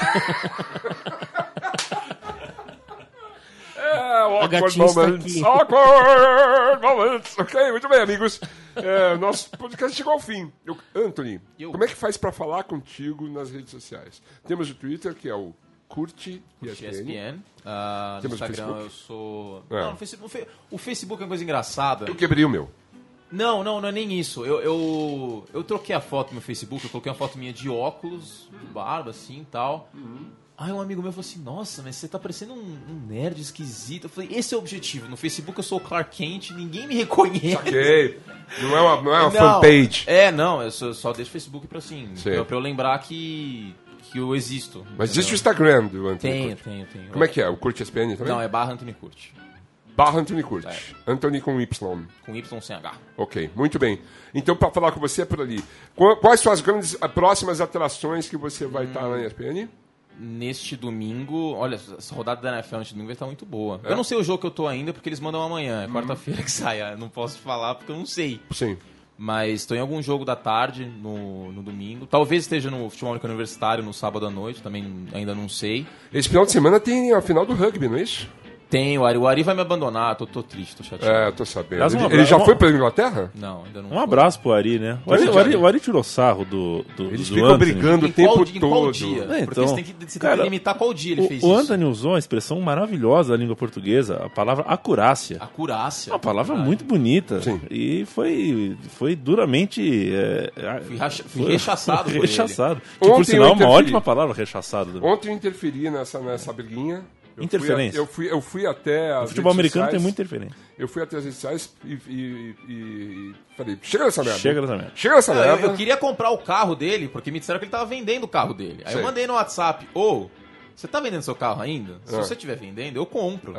Awkward moments. Awkward moments. Ok, muito bem, amigos. Nosso podcast chegou ao fim. Anthony, como é que faz pra falar contigo nas redes sociais? Temos o Twitter, que é o Curte ESPN. No Instagram eu sou... Não, o Facebook é uma coisa engraçada. Eu quebrei o meu. Não é nem isso. Eu troquei a foto no meu Facebook, eu coloquei uma foto minha de óculos, de barba, assim e tal. Aí um amigo meu falou assim, nossa, mas você tá parecendo um nerd esquisito. Eu falei, esse é o objetivo. No Facebook eu sou o Clark Kent, ninguém me reconhece. Saquei. Não é uma fanpage. Eu só deixo o Facebook pra assim, pra eu lembrar que eu existo. Mas existe o Instagram do Anthony Curti? Tenho. Como é que é? O Curte ESPN também? Não, é /Anthony Curti. /Anthony Curti. Anthony com Y. Com Y sem H. Ok, muito bem. Então, para falar com você é por ali. Quais são as grandes próximas atrações que você vai estar na ESPN? Neste domingo, olha, essa rodada da NFL neste domingo vai estar muito boa. Eu não sei o jogo que eu tô ainda, porque eles mandam amanhã. É quarta-feira que sai. Eu não posso falar porque eu não sei. Sim. Mas estou em algum jogo da tarde no domingo. Talvez esteja no futebol universitário no sábado à noite, também ainda não sei. Esse final de semana tem a final do rugby, não é isso? Tem, o Ari vai me abandonar, tô triste, tô chateado. Tô sabendo. Ele já foi pra Inglaterra? Não, ainda não. Um abraço pro Ari, né? O Ari tirou sarro do Eles ficam brigando o tempo todo. Em qual dia? Porque você tem que limitar qual dia ele fez isso. O Anthony usou uma expressão maravilhosa da língua portuguesa, a palavra acurácia. Acurácia. Uma palavra muito bonita. Sim. E foi duramente... Fui rechaçado por ele. Rechaçado. Que, por sinal, é uma ótima palavra, rechaçado. Ontem eu interferi nessa briguinha. Interferência. Eu fui até as o futebol americano sociais, tem muita interferência. Eu fui até as redes sociais e falei, chega nessa merda. Chega nessa merda. Eu queria comprar o carro dele, porque me disseram que ele tava vendendo o carro dele. Aí eu mandei no WhatsApp, você tá vendendo seu carro ainda? Se você estiver vendendo, eu compro.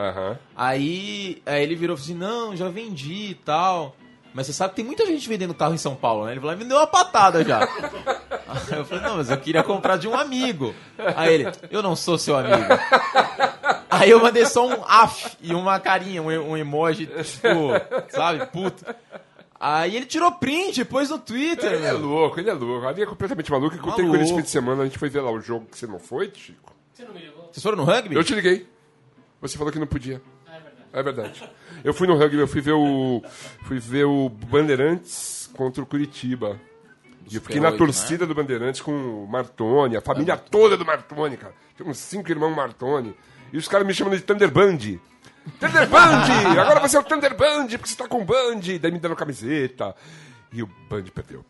Aí ele virou e falou assim, não, já vendi e tal. Mas você sabe que tem muita gente vendendo carro em São Paulo, né? Ele falou, me deu uma patada já. Aí eu falei, não, mas eu queria comprar de um amigo. Aí ele, eu não sou seu amigo. Aí eu mandei só um af e uma carinha, um emoji, tipo, sabe, puto. Aí ele tirou print, pôs no Twitter. Ele é louco. Ali é completamente maluco. Eu contei com ele esse fim de semana, a gente foi ver lá o jogo que você não foi, Chico. Você não me ligou? Vocês foram no rugby? Eu te liguei. Você falou que não podia. É verdade. Eu fui no rugby, eu fui ver o Bandeirantes contra o Curitiba. E eu fiquei na torcida do Bandeirantes com o Martoni, a família toda do Martoni, cara. Tinha uns 5 irmãos Martoni. E os caras me chamam de Thunderband. Thunderband! Agora você é o Thunderband, porque você tá com o Band. Daí me deram camiseta. E o Band perdeu.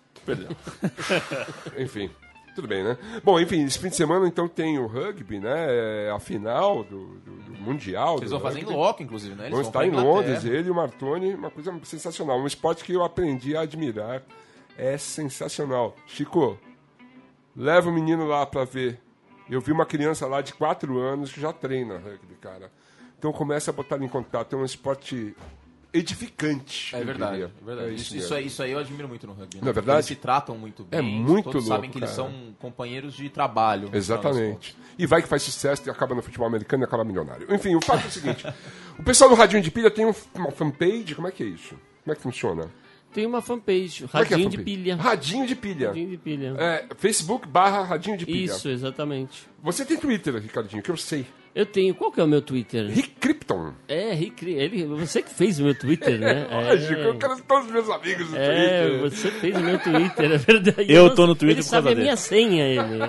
Enfim, tudo bem, né? Bom, enfim, esse fim de semana, então, tem o rugby, né? A final do Mundial. Eles vão fazer em loco, inclusive, né? Eles vão estar em Londres, ele e o Martoni. Uma coisa sensacional. Um esporte que eu aprendi a admirar. É sensacional. Chico, leva o menino lá pra ver. Eu vi uma criança lá de 4 anos que já treina rugby, cara. Então começa a botar ele em contato. É um esporte edificante. É verdade. É verdade. Isso aí eu admiro muito no rugby. Né? Não é verdade? Eles se tratam muito bem. É muito todos louco, sabem que eles são companheiros de trabalho. Exatamente. E vai que faz sucesso e acaba no futebol americano e acaba milionário. Enfim, o fato é o seguinte. O pessoal do Radinho de Pilha tem uma fanpage. Como é que é isso? Como é que funciona? Tem uma fanpage, Radinho de Pilha. Radinho de Pilha. Radinho de Pilha. Facebook/Radinho de Pilha. Isso, exatamente. Você tem Twitter, Ricardinho, que eu sei. Eu tenho. Qual que é o meu Twitter? Rick Krypton. Você que fez o meu Twitter, né? Lógico, eu quero todos os meus amigos no Twitter. Você fez o meu Twitter, é verdade. Eu tô no Twitter ele sabe a minha senha, ele.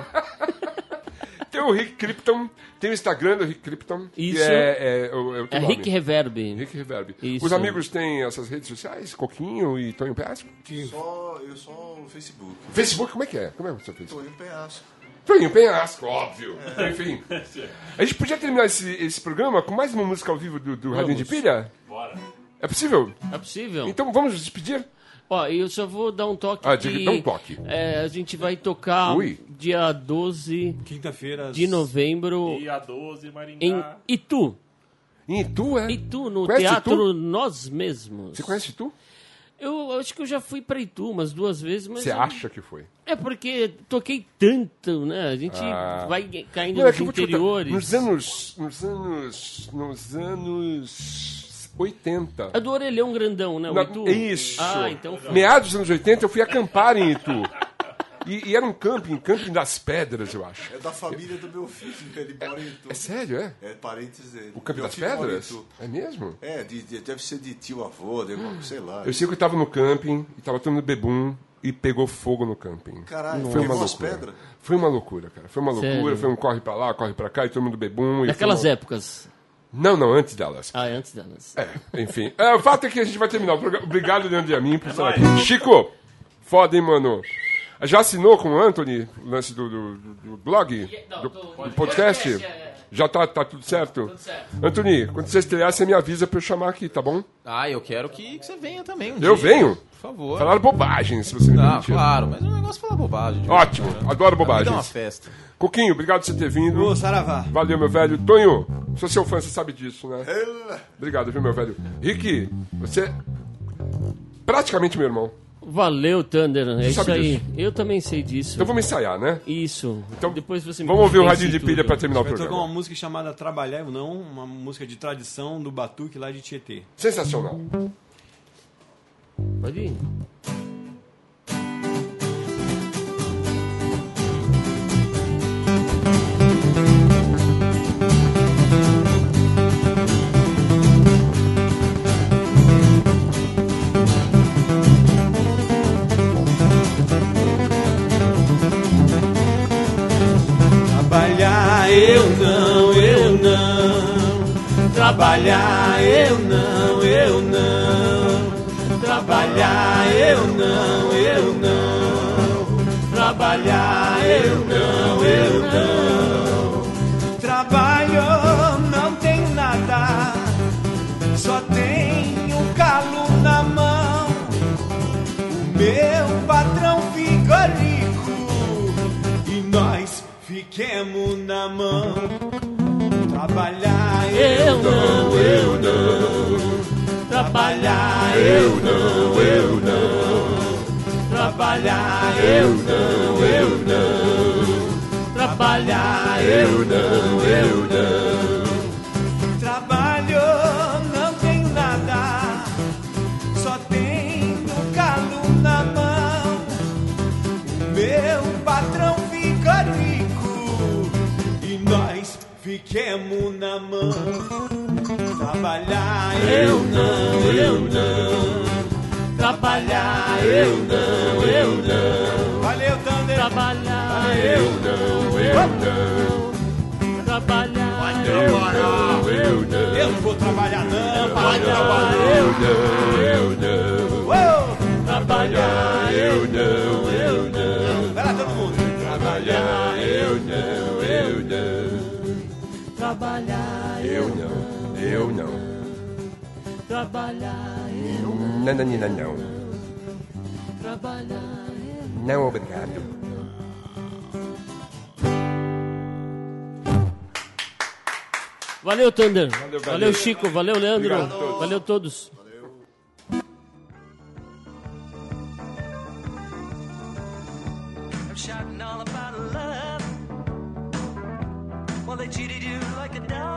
Tem o Rick Krypton, tem o Instagram do Rick Krypton. Isso. Que é Rick Reverb. Rick Reverb. Isso. Os amigos têm essas redes sociais, Coquinho e Tonho Penhasco? Eu só o Facebook. Facebook, como é que é? Como é o seu Facebook? Tonho Penhasco. Tonho Penhasco, óbvio. Enfim. A gente podia terminar esse programa com mais uma música ao vivo do Radinho de Pilha? Bora. É possível? É possível. Então vamos nos despedir? Ó, eu só vou dar um toque aqui. Dá um toque. A gente vai tocar dia 12 quinta-feira de novembro dia 12, Maringá. em Itu. Em Itu, é? Itu, no Conhece Teatro Itu? Nós Mesmos. Você conhece Itu? Eu acho que eu já fui pra Itu umas 2 vezes, mas... Você acha que foi? É porque toquei tanto, né? A gente vai caindo nos interiores. Nos anos 80. É do Orelhão Grandão, né? O Itu? Isso. Então foi. Meados dos anos 80 eu fui acampar em Itu. E era um camping das Pedras, eu acho. É da família do meu filho, ele mora em Itu. É sério, é? É parentes dele. O camping das Pedras? É mesmo? É, deve ser de tio-avô, sei lá. Eu sei que eu tava no camping, e tava todo no bebum, e pegou fogo no camping. Caralho, foi uma as loucura. pedras? Foi uma loucura, cara. Foi uma loucura, Sério? foi um corre pra lá, corre pra cá, e todo mundo bebum. Naquelas épocas. Não, antes delas. Antes delas. Enfim. O fato é que a gente vai terminar o programa. Obrigado, Leandro e a mim, por estar aqui. Chico, foda, hein, mano? Já assinou com o Anthony o lance do blog? Do podcast? Já tá tudo certo? Tudo certo. Anthony, quando você estrear, você me avisa pra eu chamar aqui, tá bom? Eu quero que você venha também Eu venho? Por favor. Falar bobagem, se você me permitir. Claro, mas o negócio é falar bobagem. Ótimo, adoro bobagens. Dá uma festa. Coquinho, obrigado por você ter vindo. Ô, saravá. Valeu, meu velho. Tonho, sou seu fã, você sabe disso, né? Obrigado, viu, meu velho. Rick, você é praticamente meu irmão. Valeu, Thunder. É isso aí. Disso. Eu também sei disso. Então vamos ensaiar, né? Isso. Então, depois você me vamos ouvir o Radinho de Pilha para terminar o Vai programa. tocar uma música chamada Trabalhar ou Não, uma música de tradição do Batuque lá de Tietê. Sensacional. Pode ir. Trabalhar eu não. Trabalhar eu não. Trabalhar eu não. Trabalhar eu não. Trabalho não tenho nada, só tenho calo na mão. O meu patrão fica rico e nós fiquemos na mão. Trabalhar eu não. Trabalhar eu não. Trabalhar eu não. Trabalhar eu não. Trabalho não tenho nada, só tenho queimo na mão. Trabalhar eu não. Trabalhar eu não. Valeu, Thunder. Trabalhar eu não. Trabalhar eu não. Eu não vou trabalhar não. Trabalhar eu não. Trabalhar eu não. Vai lá, todo mundo. Trabalhar eu não. Trabalhar eu não. Trabalhar Não. Trabalhar Não, obrigado. Valeu, Thunder. Valeu, Chico. Valeu, Leandro. Obrigado. Valeu todos. Shouting all about love. Well, they treated you like a dog.